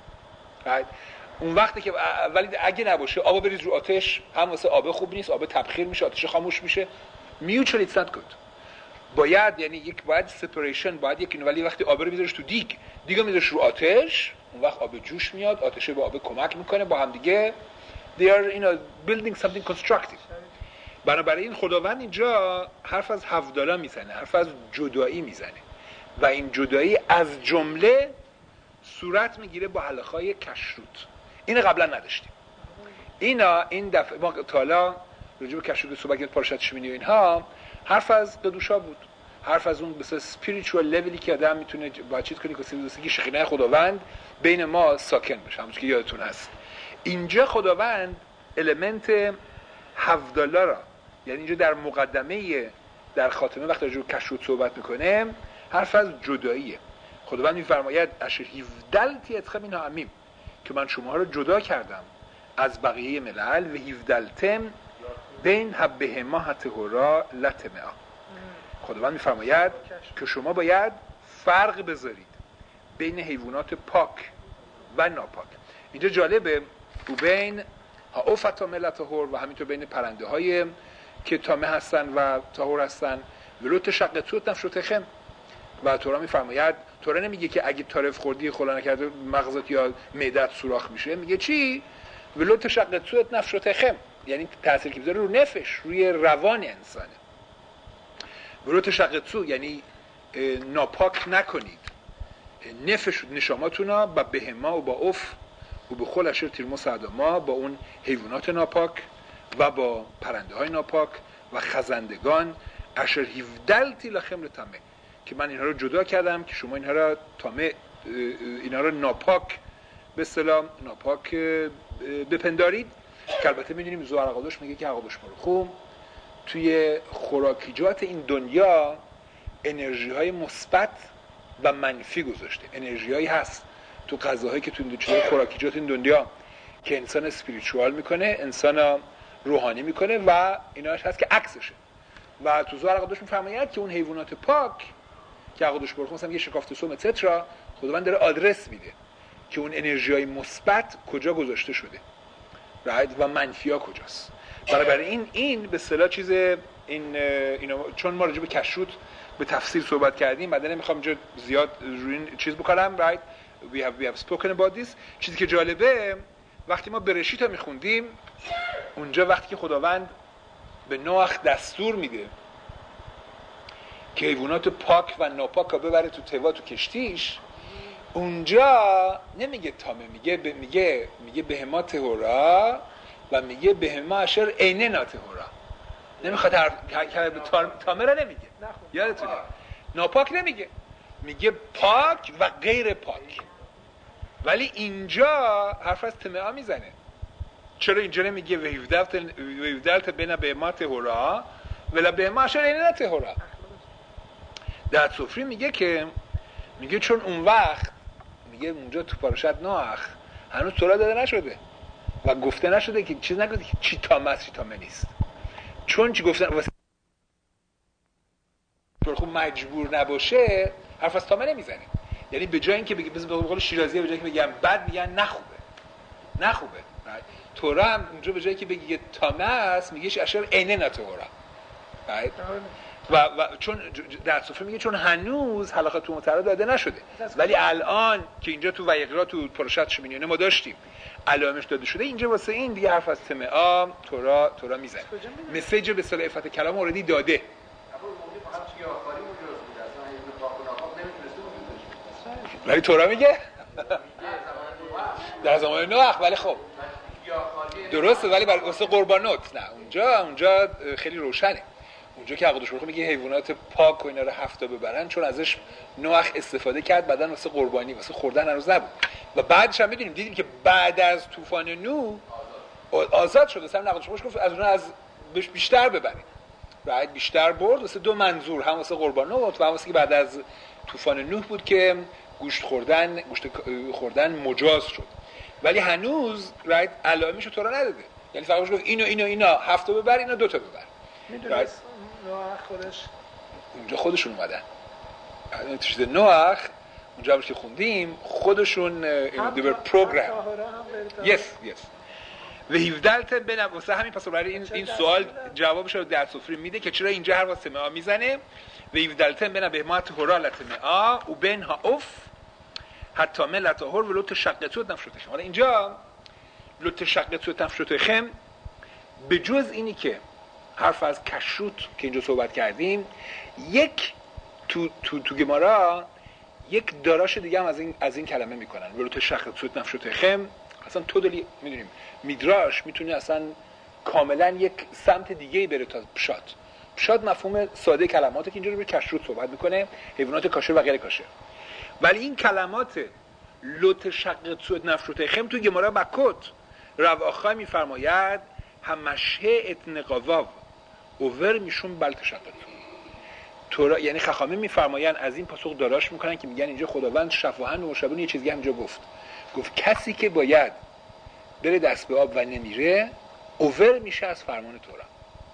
اون وقتی که ولی اگه نباشه آب بریز رو آتش، هم واسه آب خوب نیست، آب تبخیر میشه، آتش خاموش میشه. mutually it's not good. باید یعنی باید سپریشن، باید یک، ولی وقتی آب رو میذاریش تو دیگه میذاریش رو آتش، اون وقت آب جوش میاد، آتش به آب کمک میکنه، با هم دیگه they are building something constructive. بنابراین خداوند اینجا حرف از $7 میزنه، حرف از جدایی میزنه، و این جدایی از جمله صورت میگیره با حلقه‌های کشروت. این قبلا نداشتیم. این دفعه ما تا حالا راجع به کشروت صحبت کردیم، پارشات شمینی و اینها، حرف از قدوشا بود، حرف از اون مثلا spiritual leveli که آدم میتونه بچیت کنه که شخینه خداوند بین ما ساکن بشه، همونش که یادتون هست. اینجا خداوند المنت $7 را، یعنی اینجا در مقدمه در خاتمه وقتی راجع به کشروت صحبت میکنه حرف از جداییه. خداوند میفرماید اشر هیودلتی اتخم اینها امیم، که من شما را جدا کردم از بقیه ملل، و هیودلتم بین حبهما حتهورا لتمعا. خداوند میفرماید که شما باید فرق بذارید بین حیوانات پاک و ناپاک. اینجا جالبه و بین هاوفتا ملتهور و همینطور بین پرنده های که تامه هستن و تاهور هستن، ولوت شقتوت نفشوتخم. و تورا میفرماید، تورا نمیگه که اگه طرف خوردی خلا نکرده مغزت یا معدت سوراخ میشه، میگه چی؟ ولوت شقتوت نفشوتخم، یعنی تاثیر که بذاره رو نفش، روی روان انسانه. ولوت شقتو یعنی ناپاک نکنید نفش نشاماتونا با بهما و با اف و به خلشر تیرموس ادما، با اون حیوانات ناپاک و با پرنده های ناپاک و خزندگان. اشر هیودلتی لخم لتمه، که من اینها رو جدا کردم که شما اینها رو تامه، اینها رو ناپاک به اصطلاح ناپاک بپندارید. که البته میدونیم زوار حقادوش میگه که حقادوش برخو توی خوراکیجات این دنیا انرژی های مثبت و منفی گذاشته. انرژیایی هست تو غذاهایی که تو چیزای خوراکیجات این دنیا که انسان اسپریچوال میکنه، انسان روحانی میکنه و ایناش هست که عکسشه. و تو زوار قدوش میفرماید که اون حیوانات پاک که قدوش برخون مثلا یه شکافت سوم اتسترا، خداوند داره آدرس میده که اون انرژیای مثبت کجا گذاشته شده و منفی‌ها کجاست. برای این به اصطلاح چیز اینا چون ما راجع به کشروت به تفصیل صحبت کردیم، بعد نمیخوام اینجا زیاد روی این چیز بکنم. right we have spoken about this. چیزی که جالبه وقتی ما برشیت رو میخوندیم اونجا وقتی که خداوند به نوح دستور میده که حیوانات پاک و ناپاک رو ببره تو توا تو کشتیش، اونجا نمیگه تامه، میگه بهما تهورا و میگه بهما اشر عینه ناتهورا. نمیخواد تامه را نمیگه، یادتونه ناپاک نمیگه، میگه پاک و غیر پاک. ولی اینجا حرف از تمعا میزنه. چرا اینجا نمیگه ویودلت بین بهما تهورا ولی بهما اشر عینه ناتهورا؟ در سفری میگه چون اون وقت میگه اونجا تو پاراشت نوح هنوز تورا داده نشده و گفته نشده که چیز نگفته که چی تامه است چی تامه نیست. چون چی گفتن واسه خوب مجبور نباشه حرف از تامه نمیزنه. یعنی به جای اینکه بگه به قول شیرازیه، به جای اینکه بگن بد میگن نخوبه. تورا هم اونجا به جایی که بگه تامه است میگه اشار عینه ناتهورا. و چون در صفحه میگه چون هنوز حلاقات تو متعرض داده نشده، ولی الان که اینجا تو ویقرا تو پاراشت شمینیانه ما داشتیم علامش داده شده، اینجا واسه این دیگه حرف از تمعا تورا میزنه. مسیج به اصطلاح عفت کلام اوردی داده. ولی تورا میگه در زمان نوح. ولی خب درسته، ولی واسه قربانات نه. اونجا خیلی روشنه. اونجا که قدوس برخون میگه حیوانات پاک و اینا رو 7 تا ببرن، چون ازش نوح استفاده کرد بعدن واسه قربانی، واسه خوردن هنوز نبود. و بعدش هم دیدیم که بعد از طوفان نوح آزاد شد. مثلا قدوس برخون گفت از اونها از بیشتر ببرید. بعد بیشتر برد واسه دو منظور، هم واسه قربانات و هم واسه که بعد از طوفان نوح بود که گوشت خوردن مجاز شد. ولی هنوز علائمشو تو را نداده. یعنی فقط گفت اینا 7 تا ببر، اینا 2 تا ببر. میدونست نوح اونجا خودشون اومدن. چیز نوح اونجا هم که خوندیم خودشون they were programmed. yes و 17 بن واسه همین پس برای این سوال جوابش رو در سفری میده که چرا اینجا هر واسه ما میزنه و 17 بن بهما تهورا لتمعا و بنها اف حتی ملت هور ولو تشققت نفشتهم. حالا اینجا لو تشققت نفشتهم به جز اینی که حرف از کشروت که اینجا صحبت کردیم، یک تو گمارا یک داراش دیگه هم از این کلمه میکنن ولو تشققت نفشتهم. اصلا تودلی میدونیم میدراش میتونه اصلا کاملا یک سمت دیگه بره تا پشات مفهوم ساده کلماته که اینجا رو به کشروت صحبت میکنه، حیوانات کاشر و غیر کاشر. ولی این کلمات لوت شقت نفشتهم تو گمارا بکوت رواخای میفرماید همشه اتنقاواو اوور میشون بلت شقت تو یعنی خخامه میفرمایند از این پاسخ داراش میکنن که میگن اینجا خداوند شفاهن و مشابهن یه چیزی همینجا گفت کسی که باید بره دست به آب و نمیره اوور میشه از فرمان تورا.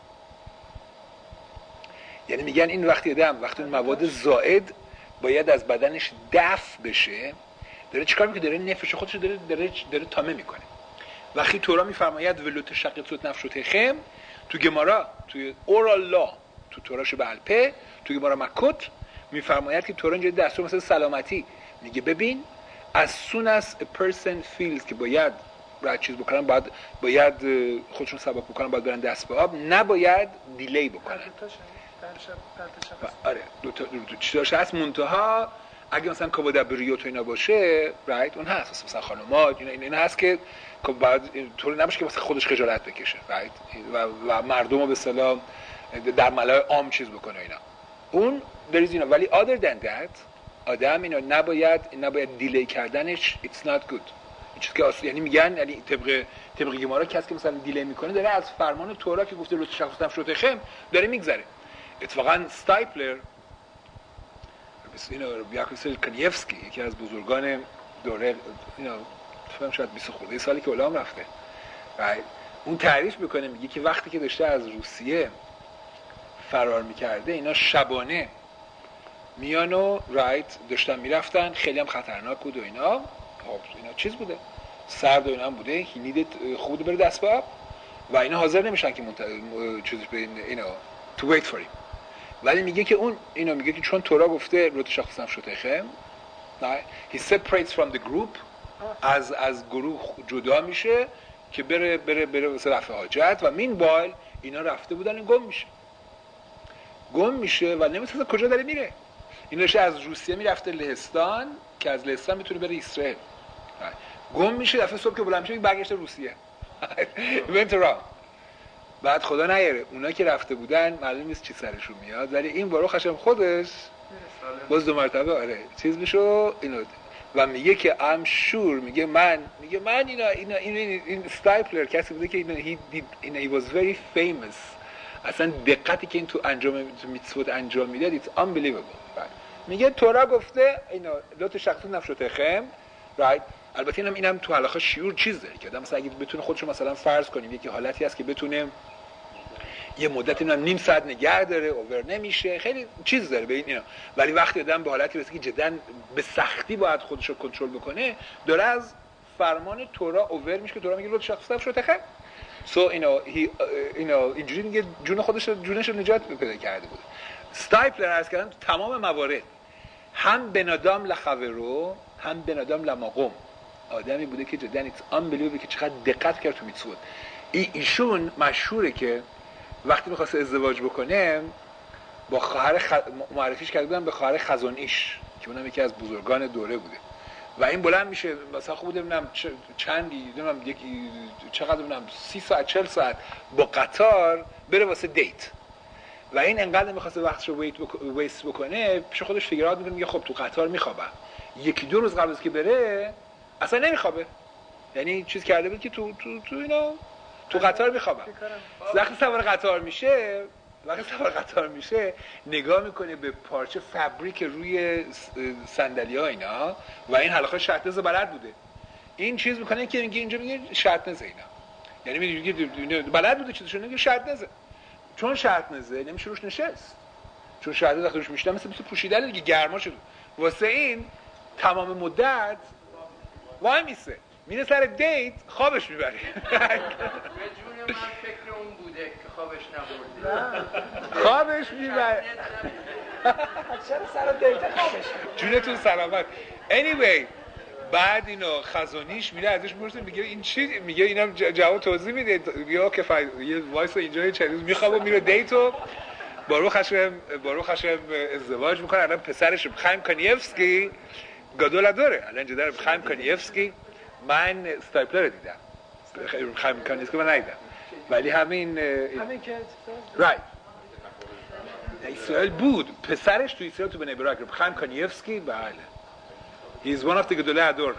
یعنی میگن این وقتی اون مواد زائد باید از بدنش دفع بشه، داره چیکار میکنه؟ داره نفش خودش داره تامه میکنه. وقتی تورا میفرماید ولو تشققت نفشتهم تو گمارا توی اورال لا تو توراش به الپه تو گمارا مکوت میفرماید که تورا اینجا دستور مثل سلامتی میگه ببین as soon as a person feels که باید چیز بکنن، باید خودشون سبک بکنن، باید برن دست به آب، نباید دیلی بکنن. آره دو چیزاش هست. منتها اگه مثلا کابودبریوت و اینا باشه اون هست مثلا خانومات اینا هست که باید طوری نباشه که مثلا خودش خجالت بکشه و مردم رو به اصطلاح در ملای عام چیز بکنه اینا. اون بریز اینا. ولی other than that آدم اینا نباید دیلی کردنش it's not good. این چیز که یعنی میگن یعنی طبق گمارا کسی که مثلا دیلی میکنه داره از فرمان تورا که گفته لوت شخص نفشتهم داره میگذره. اتفاقا استایپلر یاکوسل کانیفسکی یکی از بزرگان دوره فهم شاید 20 خورده سالی که اولام رفته اون تعریف میکنه میگه که وقتی که داشته از روسیه فرار میکرده اینا شبانه میان و داشتن میرفتن خیلی هم خطرناک بود و اینا چیز بوده سرد و اینا هم بوده هینید خود بره دست به آب و اینا حاضر نمیشن که چیزش به اینا to wait for him ولی میگه که اینا میگه که چون تورا گفته رو شخص نفشتخم he separates from the group از گروه جدا میشه که بره واسه رفع حاجت و مینوایل اینا رفته بودن گم میشه و نمی‌دونه کجا داره میره این داشته از روسیه میرفته لهستان که از لهستان میتونه بره اسرائیل گم میشه دفعه صبح که بلند میشه برگشته روسیه went around بعد خدا نیاره اونا که رفته بودن معلوم نیست چی سرشون میاد ولی این بارو خشم خودش باز 2 مرتبه چیز میشه اینو و میگه که I'm sure میگه من این استایپلر کسی بوده که he was very famous اصلا دقتی که این تو میتسوت انجام میداد it's unbelievable میگه تورا گفته اینا لوت شخصی نفشتخم البته اینم تو حلقه شیور چیز داره که آدم مثلا اگه بتونه خودشو مثلا فرض کنیم یکی حالتی هست که بتونه یه مدتی نیم ساعت نگه داره اوور نمیشه خیلی چیز داره به اینا ولی وقتی آدم به حالتی رسه که جدا به سختی باید خودشو کنترل بکنه داره از فرمان تورا اوور میشه که تورا میگه لوت شخصی نفشتخم اینجوری میگه جونش رو نجات پیدا کرده بود استایپلر عرض کردن تو تمام موارد هم بنادام لخورو هم بنادام لماقوم آدمی بوده که جدا it's unbelievable که چقدر دقت کرد تو میتسوت ایشون مشهوره که وقتی میخواست ازدواج بکنه با خواهر معرفیش کرده بودن به خواهر خزانیش که اونم یکی از بزرگان دوره بوده و این بلند میشه مثلا خوب بودم چندی یکی چقدر بودم 30 ساعت 40 ساعت با قطار بره واسه دیت و این انقدر میخواسته وقتشو ویست بکنه پیش خودش فکرات میکنه میگه خب تو قطار میخوابم 1-2 روز قبل از که بره اصلا نمیخوابه یعنی چیز کرده بود که تو قطار میخوابم وقتی سوار قطار میشه نگاه میکنه به پارچه فبریک روی صندلی ها اینا و این حلقه شرطنز بلد بوده این چیز میکنه که اینجا میگه شرطنز اینا یعنی میگه بلد بوده چیزشون میگه شرطنزه چون شرطنزه نمیشه روش نشست چون شرطنز وقتی روش میشتن مثل پوشیدن دیگه گرما شد واسه این تمام مدت وای میسه میره سر دیت خوابش میبره به جون من فکر اون بوده که خوابش نبرده خوابش میبره چرا سر دیت خوابش جونتون سلامت anyway بعد اینو خزانیش میره ازش میپرسه میگه این چی میگه اینم جواب توضیح میده یا که یه وایس اینجا یه چند روز میخوابه میره دیتو بارو خشم ازدواج میکنه الان پسرش خایم کانیفسکی گادولا داره الان اینجا داره خایم کانیفسکی من استایپلر رو دیدم خایم کانیفسکی من ندیدم ولی همین که رایت اسرائیل بود پسرش تو اسرائیل تو بنی براک خایم کانیفسکی بله he's one of the گادولا ادور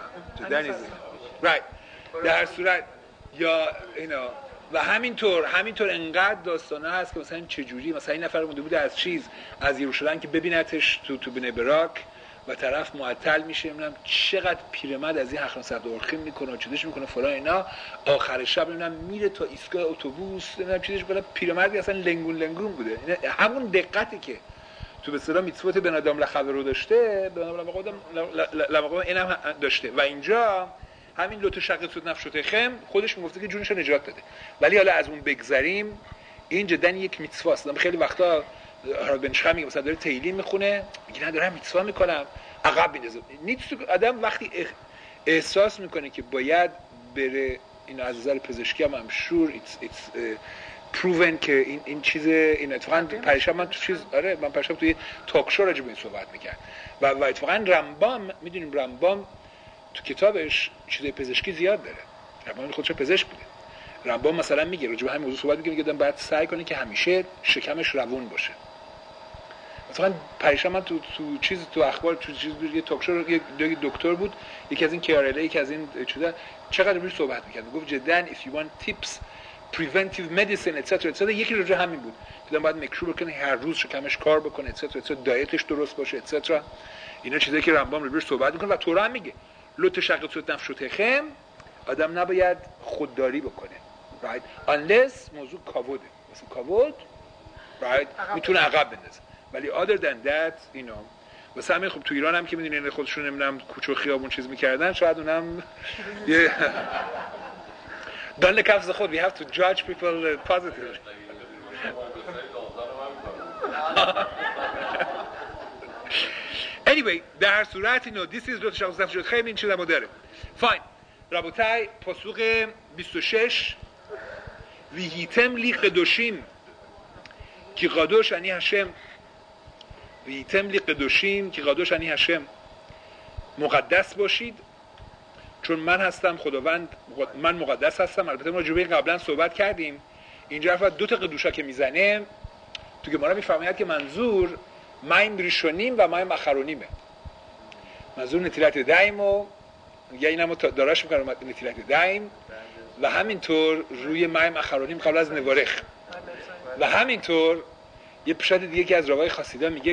right در صورت یا اینا و همینطور انقدر داستانه هست که مثلا چجوری مثلا این نفر مونده بوده از یروشلایم که ببینتش تو بنی براک و طرف معطل میشه نمیدونم چقدر پیرمرد از این حق صد اورخیم میکنه و چیزش میکنه فلان اینا آخر شب نمیدونم میره تا ایستگاه اتوبوس نمیدونم چیزش بالا پیرمردی اصلا لنگون بوده همون دقتی که تو به اصطلاح میتسوت بنادام لخبر رو داشته بنادام اینم داشته و اینجا همین لوت شقیقت نفشتخم خودش میگفته که جونش رو نجات داده ولی حالا از اون بگذریم این جدا یک میتسوا است خیلی وقتا بن شخم میگه مثلا داره تیلیم میخونه میگه نه دارم میتسوا میکنم عقب میندازه آدم وقتی احساس میکنه که باید بره این از نظر پزشکی هم شور it's proven که این چیز این اتفاقا پریشب من تو چیز من پریشب توی تاک شو راجع به این صحبت میکرد و اتفاقا رمبام میدونیم رمبام تو کتابش چیزای پزشکی زیاد داره رمبام خودش پزشک بوده رمبام مثلا میگه راجع به همین موضوع صحبت میگه آدم باید سعی کنه که همیشه شکمش روون باشه مثلا پریشب من تو اخبار تو چیز یه تاک شو یه دکتر بود یکی از این KRLA یکی از این چیزا چقدر روش صحبت میکرد گفت جدا if you want tips preventive medicine etc. یکی راجع همین بود که باید مکشور بکنه هر روز شکمش کار بکنه etc. دایتش درست باشه etc. اینا چیزایی که رمبام روش صحبت میکنه و تورا هم میگه لو تشققت نفس تخم آدم نباید خودداری بکنه right unless موضوع کاوده مثلا کاود right میتونه عقب بندازه ولی other than that اینا واسه همین خب تو ایران هم که میدونین خودشون نمیدونم کوچه و خیابون چیز میکردن شاید اونم دل کفز خود we have to judge people positively anyway در هر صورت اینو this is دو تا شد خیلی این چیزا داره fine رابطای پاسوق 26 ویهیتم لی قدوشیم کی قدوش انی هشم ویهیتم لی قدوشیم کی قدوش انی هشم مقدس باشید چون من هستم خداوند من مقدس هستم البته ما راجع به قبلا صحبت کردیم اینجا حرف دو تا قدوشا که میزنه تو گمارا میفهمید که منظور مایم ریشونیم و مایم اخرونیمه منظور نتیلت دایم و یا اینمو داراش میکنم نتیلت دایم و همینطور روی مایم اخرونیم قبل از نوارخ و همینطور یه پشت دیگه که از راوای خاصیدا میگه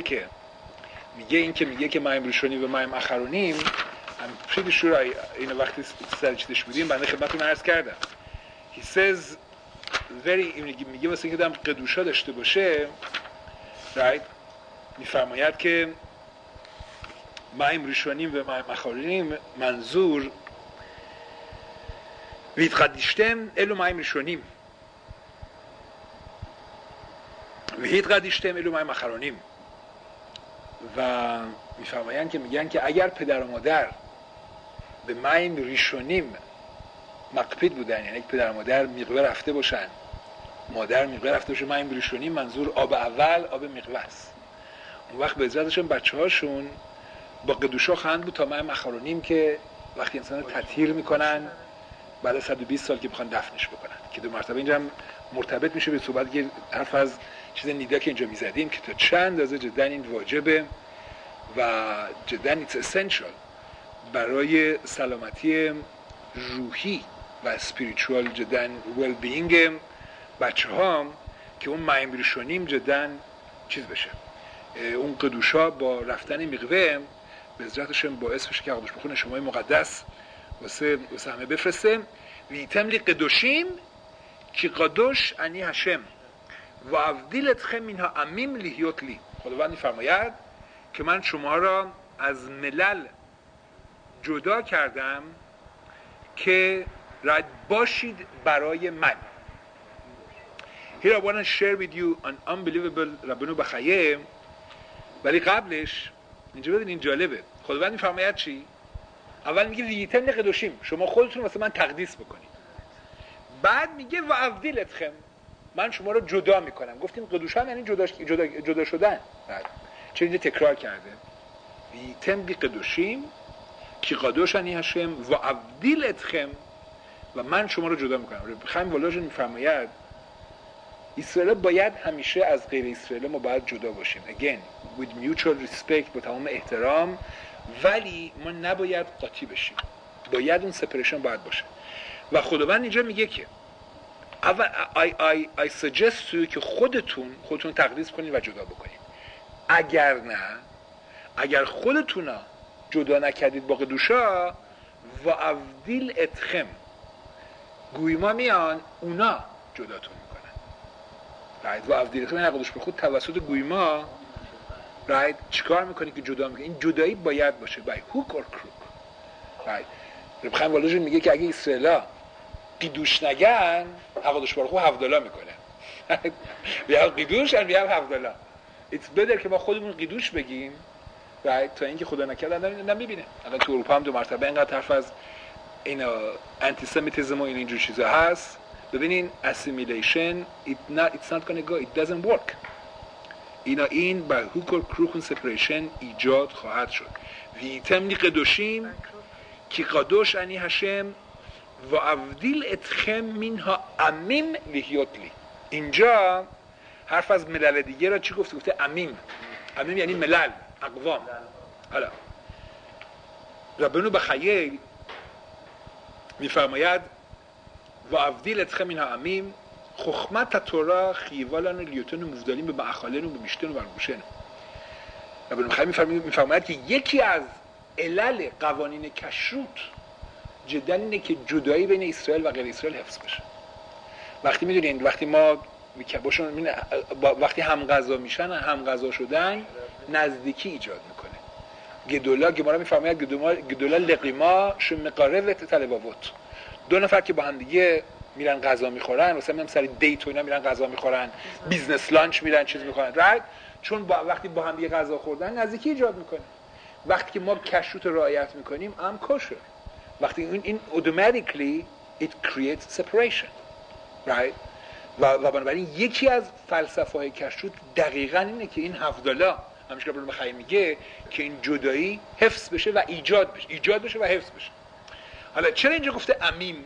که مایم ریشونیم و مایم اخرونیم I'm pretty sure اینو وقتی سرچیدش بودیم بنده خدمتتون عرض کردم he says میگه واسه اینکه آدم قدوشا داشته باشه right میفرماید که مایم ریشونیم و مایم اخرونیم منظور ویتقدیشتم الو مایم ریشونیم ویتقدیشتم الو مایم اخرونیم و میفرمایند که میگن که اگر پدر و مادر به مایم ریشونیم مقپید بودن یعنی پدر و مادر میقوه رفته باشن مادر میقوه رفته باشه مایم ریشونیم منظور آب اول آب میقوه است اون وقت به عزتشون بچه هاشون با قدوشا خواهند بود تا مایم اخرونیم که وقتی انسان رو تطهیر میکنن بعد 120 سال که بخوان دفنش بکنن که دو مرتبه اینجا هم مرتبط میشه به صحبت که حرف از چیز نیدا که اینجا میزدیم که تا چند اندازه جدا این واجبه و جدا it's essential برای سلامتی روحی و اسپریچوال جدا well being بچه ها که اون مایم ریشونیم جدا چیز بشه اون قدوشا با رفتن میقوه به عزتشون باعث بشه که قدوش بخونه شمای مقدس واسه همه بفرسته ویتم لی قدوشیم کی قدوش انی هشم و افدیلتخم منها امیم لیهیوت لی خداوند میفرماید که من شما را از ملل جدا کردم که رد باشید برای من. Here I want to share with you an unbelievable ربنو بخیه ولی قبلش اینجا ببین این جالبه خداوند میفرماید چی؟ اول میگه ویتم لقدوشیم شما خودتون واسه من تقدیس بکنید بعد میگه و افدیلتخم من شما رو جدا میکنم گفتیم قدوش هم یعنی جدا شدن چه اینجا تکرار کرده ویتم بی قدوشیم کی قدوشنی هشم و افدیلتخم و من شما رو جدا میکنم خیم والاژن میفرماید اسرائیل باید همیشه از غیر اسرائیل ما باید جدا باشیم again with mutual respect با تمام احترام ولی ما نباید قاطی بشیم باید اون سپریشن باید باشه و خداوند اینجا میگه که I suggest to you که خودتون تقدیس کنید و جدا بکنید اگر نه اگر خودتون جدا نکردید با قدوشا و افدیل اتخم گویما میان اونا جداتون میکنن right. و افدیل اتخم این قدوش به خود توسط گویما right. چیکار میکنی که جدا میکنی این جدایی باید باشه by hook or crook right. ربخیم والوژن میگه که اگه اسرائیلا قیدوش نگن حقادش بارخو $7 میکنه بیاد قیدوش and بیاد $7 it's better که ما خودمون قیدوش بگیم right. تا اینکه خدا نکرد نمیبینه الان تو اروپا هم 2 مرتبه اینقدر طرف از این آنتی سمیتیسم و اینجور چیزا هست ببینین assimilation it's not gonna go it doesn't work این با هوک و کروکون سپریشن ایجاد خواهد شد ویتم لی قدوشیم کی قدوش انی هشم و افدیل اتخم منها امیم لیهیوت لی اینجا حرف از ملل دیگه را چی گفته امیم یعنی ملل اقوام حالا ربنو بخیل میفرماید و افدیل اتخم منها امیم חוכמת התורה חייבה לנו להיותנו מובדלים במאכלנו ובמשתנו ובלבושנו. רבנו חיים میفرماید که یکی از علل قوانین کشروت جدا اینه که جدایی بین اسرائیل و غیر اسرائیل حفظ بشه. وقتی میدونین وقتی ما وقتی هم غذا میشن هم غذا شدن نزدیکی ایجاد میکنه. گدولا گمارا میفرماید گدولا لقیما شمقاره و تلوابوت. دو نفر که با هم دیگه میرن غذا میخورن، مثلا میام سر دیت و اینا میرن غذا میخورن، بیزنس لانچ میرن چیز میکنن، راحت چون وقتی با هم دیگه غذا خوردن نزدیکی ایجاد میکنه. وقتی که ما کشروت رعایت میکنیم ام کوشر. وقتی این automatically it creates separation. right و بنابراین یکی از فلسفه های کشروت دقیقاً اینه که این $7 همش ربنا بخیر میگه که این جدایی حفظ بشه و ایجاد بشه و حفظ بشه. حالا چرا اینجا گفته امیم؟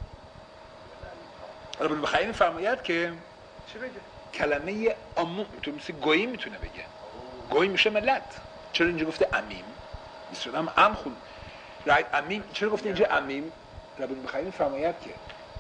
ربنا بخیر میفرماید که چی بگه؟ کلمه امم تو مثل گویی میتونه بگه، گویی میشه ملت. چرا اینجا گفته امیم؟ میشه ام خون رایت امیم. چرا گفته اینجا امیم؟ ربنا بخیر میفرماید که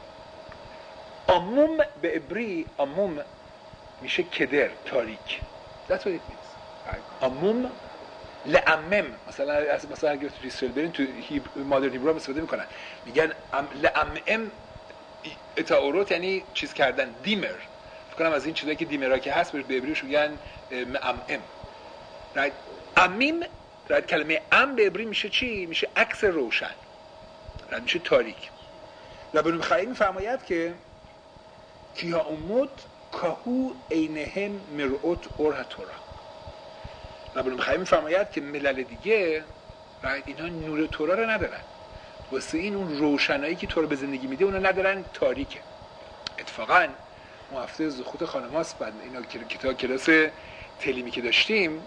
اموم به عبری اموم میشه کدر، تاریک. That's what it means. Right? اموم لعمم. مثلا اگه تو اسرائیل برین تو مادرن هیبرو استفاده میکنن میگن لعمم اتاوروت یعنی چیز کردن، دیمر. فکر کنم از این چیزایی که دیمرها که هست به عبریش میگن معمم. right? امیم right? کلمه ام به عبری میشه چی؟ میشه عکس روشن. right? میشه تاریک. ربنا بخیر میفرماید که کیها امود کهو عینهم مرؤت اور تورا. ربنا بخیر میفرماید که ملل دیگه اینا نور تورا رو ندارن، واسه این اون روشنایی که تو رو به زندگی میده اونا ندارن، تاریکه. اتفاقا ما هفته زخوت خانماست بعد اینا کتاب کلاس تعلیمی که داشتیم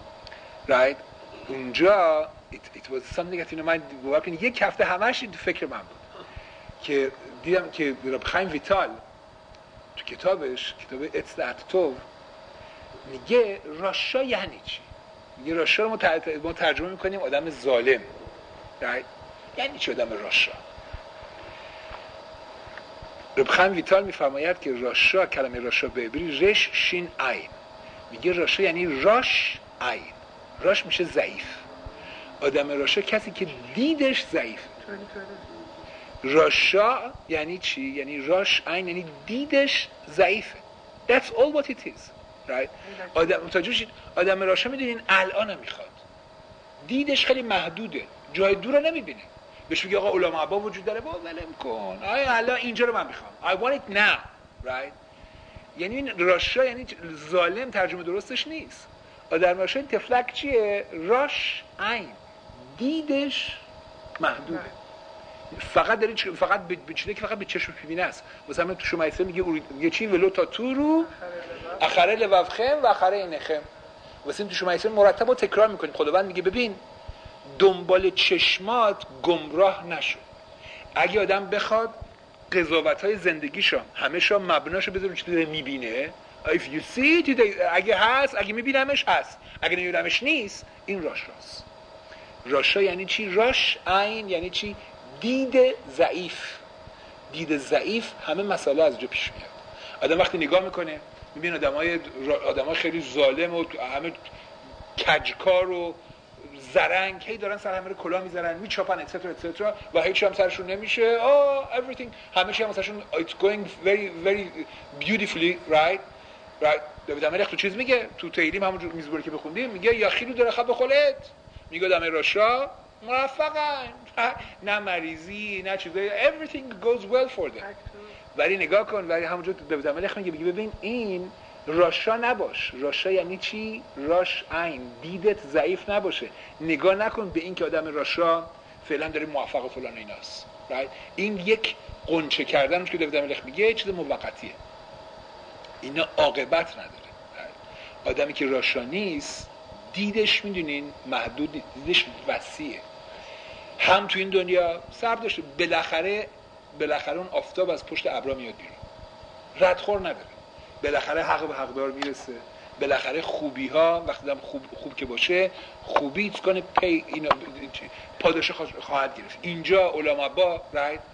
اونجا it was something that من یک هفته همش این فکر من بود که دیدم که رب خیم ویتال تو کتابش کتاب اطلاعات تو میگه راشا یعنی چی؟ میگه راشا رو ما ترجمه میکنیم آدم ظالم. یعنی چی آدم راشا؟ رب خیم ویتال میفرماید که راشا، کلمه راشا به عبری رش شین عین. میگه راشا یعنی راش عین. راش میشه ضعیف. آدم راشا کسی که دیدش ضعیف. راشا یعنی چی؟ یعنی راش عین یعنی دیدش ضعیفه. That's all what it is. right? آدم راشا میدونین الان هم میخواد. دیدش خیلی محدوده. جای دور رو نمیبینه. بهش میگه آقا علما ابا وجود داره، با ولم کن. الان اینجا رو من میخوام. I want it now. right? یعنی این راشا یعنی ظالم ترجمه درستش نیست. آدم راشا این تفلک چیه؟ راش عین. دیدش محدوده. فقط دارین فقط به چیزی که فقط به چشم می‌بینه است. مثلا تو شمایسه میگه چی ولو تا تو رو اخره لوفخم و اخره اینخم. واسه تو شمایسه مرتب و تکرار می‌کنیم. خداوند میگه ببین دنبال چشمات گمراه نشو. اگه آدم بخواد قضاوت‌های زندگیشو همه‌شو مبناشو بذاره چیزی که می‌بینه، if you see it اگه هست، اگه می‌بینمش هست، اگه نمی‌بینمش نیست، این راست. راشا یعنی چی؟ راش عین یعنی چی؟ دید ضعیف همه مسئله از جا پیش میاد. آدم وقتی نگاه میکنه میبینه آدمای خیلی ظالم و همه کجکار و زرنگ هی دارن سر همه رو کلاه میذارن میچاپن اتسترا و هیچ هم سرشون نمیشه. everything همه چی هم مثلا it's going very very beautifully right. دوید امریخ تو چیز میگه تو تهیلیم همون میزبوری که بخوندیم میگه یا خیلو داره خب بخولت. میگه آدم راشا موفقن، نه مریضی نه چیزایی، everything goes well for them. ولی نگاه کن، ولی همونجا دوید امریخ میگه ببین این راشا نباش. راشا یعنی چی؟ راش عین، دیدت ضعیف نباشه. نگاه نکن به این که آدم راشا فعلا داره موفق و فلان ایناست. این یک قنچه کردنش که دوید امریخ میگه چیز موقتیه. اینا عاقبت نداره. آدمی که راشا نیست دیدش میدونین محدود، دیدش وسیعه. هم تو این دنیا سر داشته بالاخره اون آفتاب از پشت ابرا میاد بیرون، ردخور نداره. بالاخره حق به حقدار میرسه. بالاخره خوبی ها وقتی هم خوب که باشه خوبی کنه پی اینا پاداش خواهد گرفت. اینجا علما با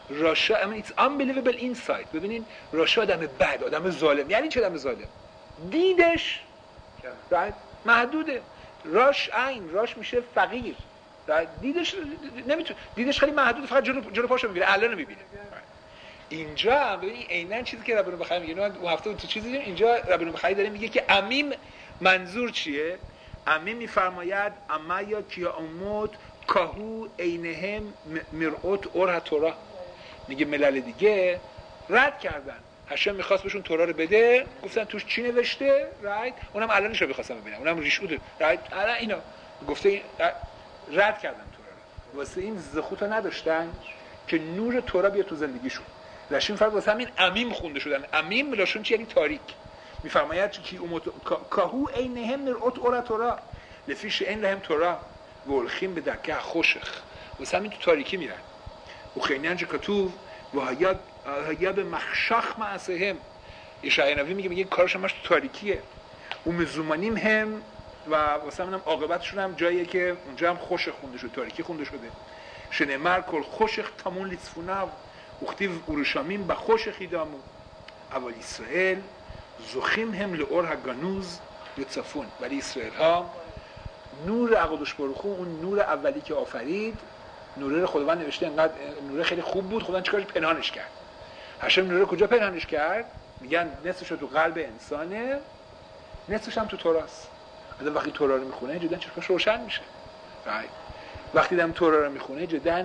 راشا it's unbelievable insight. ببینین راشا آدم بد، آدم ظالم. یعنی چه آدم ظالم؟ دیدش محدوده. راش عین، راش میشه فقیر. دیدش نمیتونه، دیدش خیلی محدوده، فقط جلو پاشو میبینه، الان میبینه. اینجا ببین عیناً چیزی که ربنا بخیر میگه، اون هفته تو چیزی دیدیم اینجا ربنا بخیر داره میگه که عمیم منظور چیه؟ عمیم میفرماید اما یا کیا اموت کاهو عینهم مرعوت اور تورا. میگه ملل دیگه رد کردن، هاشم میخواست بهشون تورا رو بده، گفتن توش چی نوشته؟ رایت، اونم الانش رو می‌خواستم ببینم، اونم ریشوده. رایت الان اینا گفته رد کردن تورا رو، واسه این زخوتو نداشتن که نور تورا بیاد تو زندگیشون. لاشین فرض واسه همین عمیم خونده شدن. عمیم لاشون چی؟ یعنی تاریک. میفرماید که اومد کاهو عینهم مرعوت اور تورا لفیش این لهم تورا والخیم به دکه خوشخ، واسه همین تو تاریکی میرن. و خیننج کتوب و هیا به مخشخ معسهم. اشعیا نبی میگه کارش همش تو تاریکیه. و مزومانیم هم و واسه همینم عاقبتشون هم جاییه که اونجا هم خوشخ خونده شده، تاریکی خونده شده. شنمر کل خوشخ تمون لیصفوناو اختیو اورشامیم با خوشخی دامو اول اسرائیل زخیم هم لئور هگانوز یتصفون. ولی اسرائیل ها نور اقدس بروخو، اون نور اولی که آفرید، نوره رو خداوند نوشته انقدر نوره خیلی خوب بود، خداوند چیکارش پنهانش کرد. هاشم نوره کجا پنهانش کرد؟ میگن نصفش تو قلب انسانه، نصفش هم تو توراست. آدم وقتی تورا رو میخونه جدا چشمش روشن میشه. وقتی دم تورا رو میخونه جدا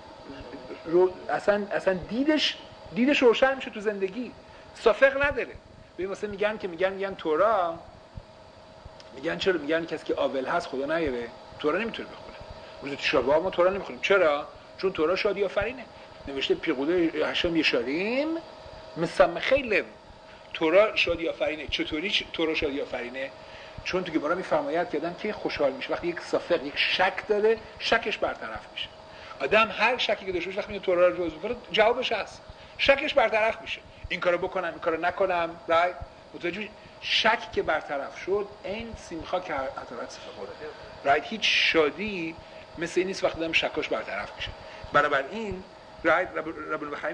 اصلا دیدش روشن میشه تو زندگی، سافق نداره. ببین واسه میگن تورا، میگن چرا؟ میگن کسی که آول هست خدا نیاره تورا نمیتونه بخونه. روز تشابه ما تورا نمیخونیم. چرا؟ چون تورا شادی آفرینه. نوشته پیغوده هشم یشاریم مسمخه لب. تورا شادی آفرینه. چطوری تورا شادی آفرینه؟ چون تو گمارا میفرماید که آدم که خوشحال میشه وقتی یک سافق، یک شک داره، شکش برطرف میشه. آدم هر شکی که داشته باشه وقتی میاد تورا رو جزء کنه جوابش هست، شکش برطرف میشه. این کارو بکنم، این کارو نکنم، رایت؟ متوجه شک که برطرف شد، این سیمخا که عطارت سفقه رایت. هیچ شادی مثل این نیست وقتی آدم شکاش برطرف میشه. بنابراین رایت رب البخاری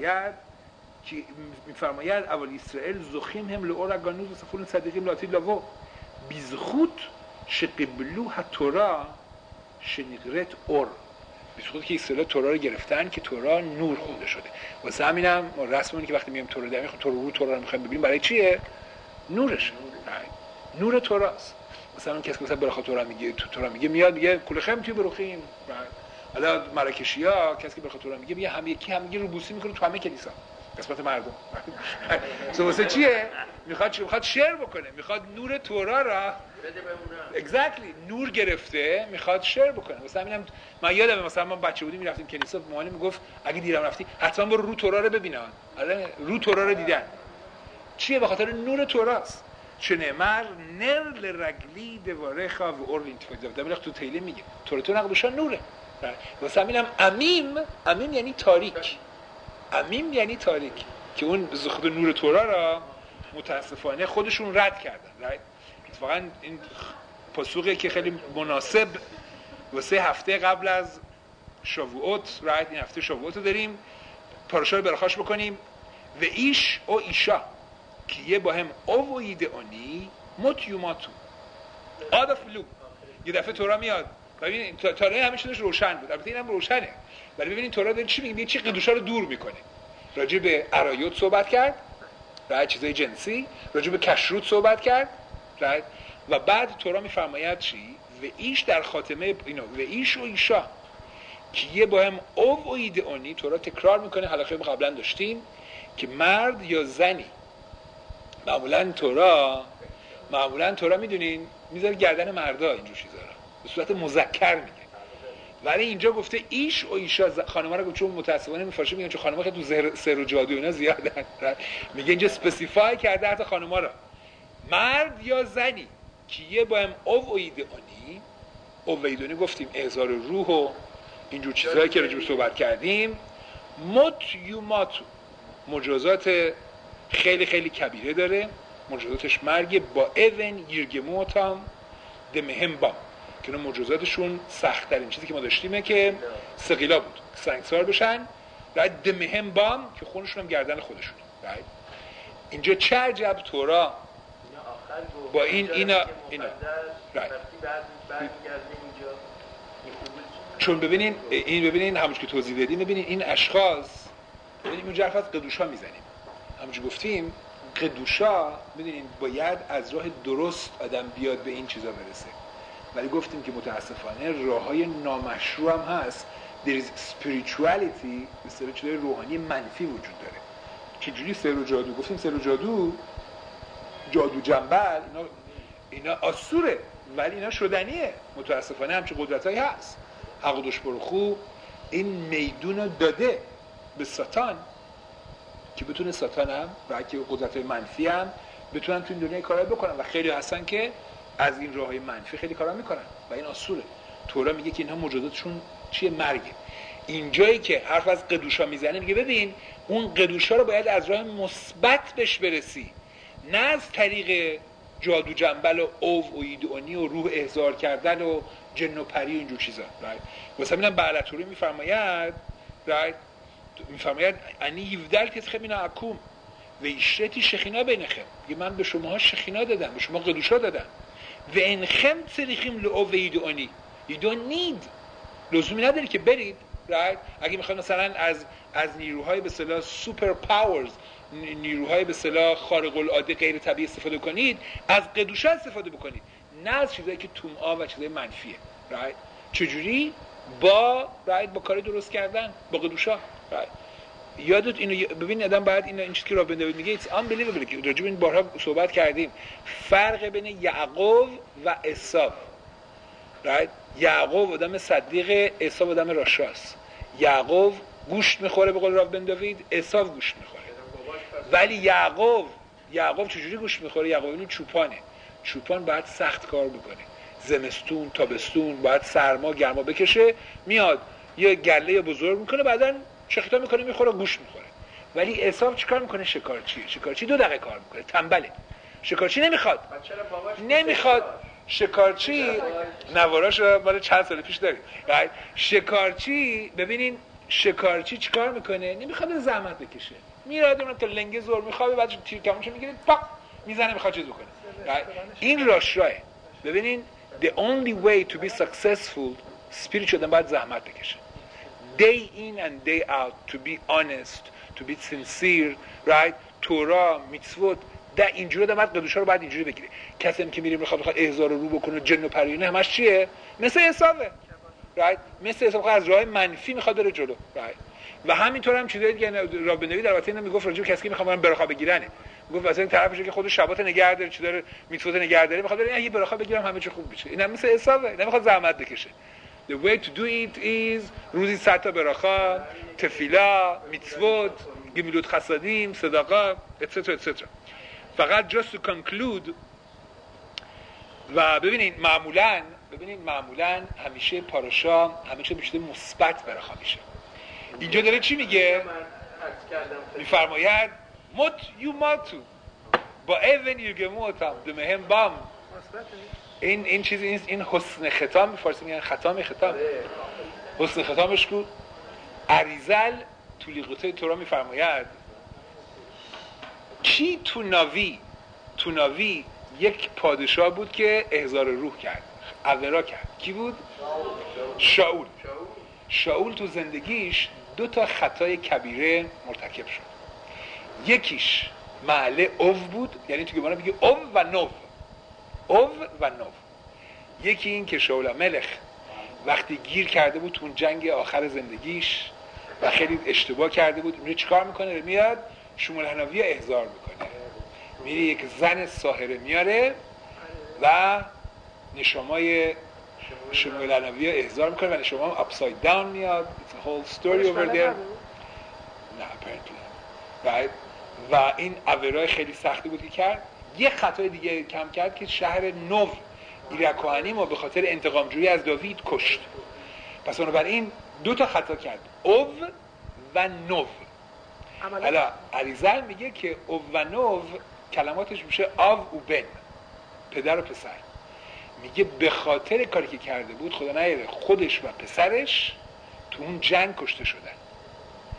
میفرماید اول اسرائیل زخیم هم لئور گانوز و سفول صدیقیم لاتی لاو بیزخوت شقبلو تورا شنیغرت اور. بیزخوت که اسرائیل تورا رو گرفتن که تورا نور خونده شده. واسه همینم ما رسمونه که وقتی میایم تورا در میخوایم تورا رو میخوایم ببینیم، برای چیه؟ نورش، نور توراست. مثلا کسی که مثلا برخا تورا میگه میاد میگه کل خیم توی بروخیم. حالا مراکشی‌ها کسی که برخا تورا میگه هم یکی روبوسی میکنه تو همه کلیسا قسمت مردم. واسه چیه؟ میخواد شعر بکنه، میخواد نور تورا را بده بمونه. exactly نور گرفته، میخواد شعر بکنه. واسه همینم من یادمه مثلا ما بچه بودیم میرفتیم کلیسا، مامانم میگفت اگه دیرم رفتی حتما برو رو تورا رو ببینن. حالا رو تورا رو دیدن چیه؟ به خاطر نور توراست. شنمر نر لرگلی دوارخا و اور انتفاض دمیخ تو تیله میگه تورا نقدشان نوره. واسه همینم عمیم یعنی تاریک. عمیم یعنی تاریک که اون خود نور تورا را متاسفانه خودشون رد کردن. اتفاقا این پاسخی که خیلی مناسب واسه هفته قبل از شاووت، این هفته شاووت رو داریم، پاراشا رو برخاش بکنیم. و ایش او ایشا که یه با هم او و ایدئانی متیوماتو آدا فلو. یه دفعه تورا میاد، ببین تورا همیشه داشت روشن بود، البته اینم روشنه، ولی ببینید تورا داره چی میگه، چی قدوشا رو دور میکنه. راجع به عرایات صحبت کرد، چیزای جنسی، راجع به کشروت صحبت کرد، و بعد تورا میفرماید چی؟ و ایش در خاتمه اینا و ایش و ایشا که یه با هم او و ایدئانی. تورا تکرار میکنه، حلقه قبلا داشتیم که مرد یا زنی. معمولا تورا میدونین میذاره گردن مردا اینجور چیزا رو به صورت مذکر میگه، ولی اینجا گفته ایش و ایشا. خانم‌ها رو چون متأسفانه میفرشه میگن چون خانم‌ها خیلی تو سر و جادو اینا زیادن، میگه اینجا اسپسیفای کرده حتی خانم‌ها رو. مرد یا زنی که یه با هم اویدونی گفتیم احضار روح و اینجور چیزهایی که راجع به صحبت کردیم. متیوماتو مجازات خیلی خیلی کبیره داره، مجازاتش مرگ با اون یرگموتام دمهم با که اون مجازاتشون سخت ترین چیزی که ما داشتیمه که سقیلا بود، سنگسار بشن بعد دمهم بام که خونشون هم گردن خودشون. اینجا چه عجب تورا با اینا چون ببینین همونش که توضیح دادیم، ببینین این اشخاص، ببینیم اونجا حرف از قدوشا میزنیم، همونجا گفتیم قدوشا ببینین باید از راه درست آدم بیاد به این چیزا برسه، ولی گفتیم که متاسفانه راههای نامشروع هم هست. there is spirituality، مثلا چیزای روحانی منفی وجود داره. چجوری سحر و جادو؟ گفتیم سحر و جادو جنبل اینا آسوره، ولی اینا شدنیه. متاسفانه همچه قدرتایی هست. حق برخو این میدون رو داده به ساتان که بتونه ساتان هم و که قدرتای منفی هم بتونن تو این دنیا کارا بکنن و خیلی هستن که از این راههای منفی خیلی کارا میکنن و این آسوره. تورا میگه که اینها مجازاتشون چیه؟ مرگه. اینجایی که حرف از قدوشا میزنه میگه ببین اون قدوشا رو باید از راه مثبت بهش برسی، نه از طریق جادو جنبل و اوو و ایدئونی و روح احضار کردن و جن و پری و اینجور چیزا. واسه اینم بعلتوری میفرماید میفرماید انی یفدل کس خمینا اکوم و ایشرتی شخینا بینخم، میگه من به شماها شخینا دادم، به شما قدوشا دادم. و ان خم تریخیم لو و ایدئونی، you don't need، لزومی نداری که برید. اگه میخواید مثلا از نیروهای به اصطلاح سوپر پاورز، نیروهای به اصطلاح خارق العاده غیر طبیعی استفاده کنید، از قدوشا استفاده بکنید، نه از چیزایی که توم‌آ و چیزای منفیه. چجوری؟ با کاری درست کردن، با قدوشا. یادت اینو ببین، آدم بعد این چیزی که رابن دیوید میگه it's unbelievable که راجع به این بارها صحبت کردیم، فرق بین یعقوب و عیسی. یعقوب آدم صدیق، عیسی آدم راشاست. یعقوب گوشت میخوره به قول رابن دیوید، عیسی گوشت میخوره. ولی یعقوب چجوری گوشت میخوره؟ یعقوب اینو چوپان باید سخت کار بکنه، زمستون تابستون باید سرما گرما بکشه، میاد یه گله بزرگ میکنه، بعدن شخیتا میکنه میخوره، گوشت میخوره. ولی عیسی چیکار میکنه؟ شکارچی 2 دقیقه کار میکنه، تنبله. شکارچی نمیخواد شکارچی نواراش مال چند سال پیش داریم. شکارچی ببینین شکارچی چیکار میکنه؟ نمیخواد زحمت بکشه، میاد اون تا لنگه زور میخوابه، بعد تیر کمونشو میگیره پاک میزنه، میخواد چیز بکنه. این راه. ببینین the only way to be successful spiritual باید زحمت بکشه. day in and day out to be honest, to be sincere, تورا میتسوت در اینجوری باید قدوشا رو باید اینجوری بگیره. کسی هم که میره میخواد احضار رو بکنه، جن و پریونه همش چیه؟ مثل حسابه. مثل حساب از راه منفی میخواد بره جلو. و همینطور هم چیزای دیگه رابن دیوید البته اینا میگفت راجع به کسی که میخواد برن برخا بگیرنه، میگفت مثلا طرفشه که خودش شبات نگه داره، چی داره میتوت نگه داره، میخواد بره یه برخا بگیرم همه چی خوب بشه. اینا مثل حسابه، نمیخواد زحمت بکشه. The way to do it is روزی 100 تا برخا، تفیلا، میتوت، گمیلوت خسادیم، صدقه etc. فقط just to conclude و ببینین معمولاً همیشه پاراشا همیشه بیشتر مثبت برخا میشه. اینجا داره چی میگه؟ میفرماید موت یو ماتو با ایون یو گموتم دمهم بام. این چیزی نیست، این حسن ختام به فارسی میگن ختام. حسن ختامش کو اریزل تو لیقوته تورا میفرماید کی توناوی یک پادشاه بود که احضار روح کرد، اورا کرد. کی بود؟ شاول تو زندگیش 2 خطای کبیره مرتکب شد. یکیش معله او بود، یعنی تو گمارا میگه او و نو. یکی این که شاول ملخ وقتی گیر کرده بود تو اون جنگ آخر زندگیش و خیلی اشتباه کرده بود، میره چیکار میکنه؟ میاد شمول حنوی احضار میکنه، میره یک زن ساحره میاره و نشامای شمول حنوی احضار میکنه و نشامای اپساید داون میاد. It's a whole story over there. نه apparently. و این عورای خیلی سختی بود که کرد. یه خطای دیگه کم کرد که شهر نو ایرکوهنیم و به خاطر انتقام جویی از داوید کشت. پس بنابراین 2 خطا کرد، او و نو. حالا علیزل میگه که او و نو کلماتش میشه آو و بن، پدر و پسر. میگه به خاطر کاری که کرده بود خدا نیاره خودش و پسرش تو اون جنگ کشته شدن.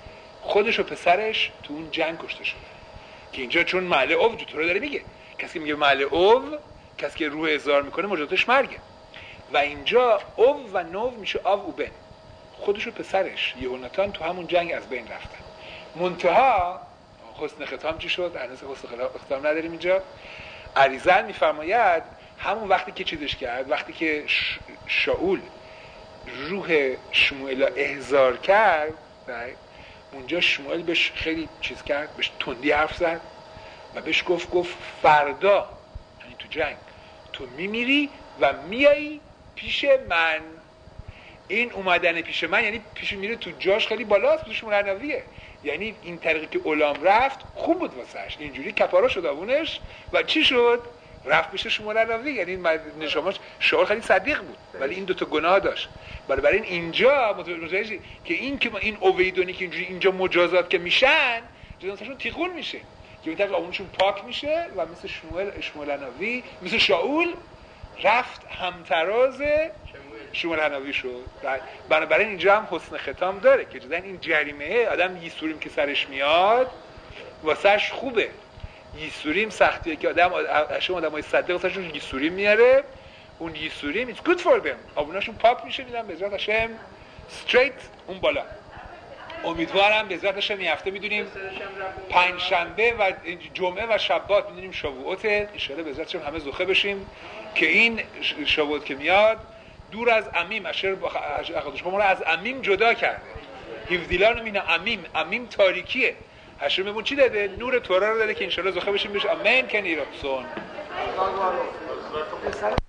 خودش و پسرش تو اون جنگ کشته شده. که اینجا چون معله او تو رو داره میگه، کسی که میگه معله او، کسی که روح اظهار میکنه مجازاتش مرگه. و اینجا او و نو میشه آو و بن، خودش و پسرش یهوناتان تو همون جنگ از بین رفتن. منتها حسن ختام چی شد؟ هنوز حسن ختام نداریم اینجا. اریزن میفرماید همون وقتی که چیزش کرد، وقتی که شاول روح شموئیل احضار کرد، اونجا شموئیل بهش خیلی چیز کرد، بهش تندی حرف زد و بهش گفت فردا، یعنی تو جنگ، تو میمیری و میایی پیش من. این اومدن پیش من یعنی پیش میره تو جاش خیلی بالاست، پیش مرنویه. یعنی این طریقی که علام رفت خوب بود واسش، اینجوری کپارا شد آبونش و چی شد؟ رفت پیش شمرنوی. یعنی نشاماش شعور خیلی صدیق بود ولی این دوتا گناه داشت. برای اینجا متوجه که این اویدونی که اینجوری اینجا مجازات که میشن، جزاشون تیغون میشه که این طرف آبونشون پاک میشه و مثل شمولنوی، مثل شاول رفت همتراز شمولنوی شد. بنابراین اینجا هم حسن ختام داره که جدا این جریمه آدم یسوریم که سرش میاد واسهش خوبه. یسوریم سختیه که آدمای صدق واسهشون یسوریم میاره، اون یسوریم it's good for them، آبوناشون پاک میشه، میدن به ذات هاشم straight اون بالا. امیدوارم به ذات هاشم این هفته میدونیم پنجشنبه و جمعه و شبات میدونیم شبوعت، ان شاءالله به ذات هاشم همه زوخه بشیم که این شبوعت که میاد دور از عمیم، اشر اخواتش ما رو از عمیم جدا کرده. هیفدیلان مینا عمیم تاریکیه. هشر میبون چی داده؟ نور تورا رو داده که انشالله زخه بشیم بشه. آمین کنی ربسون.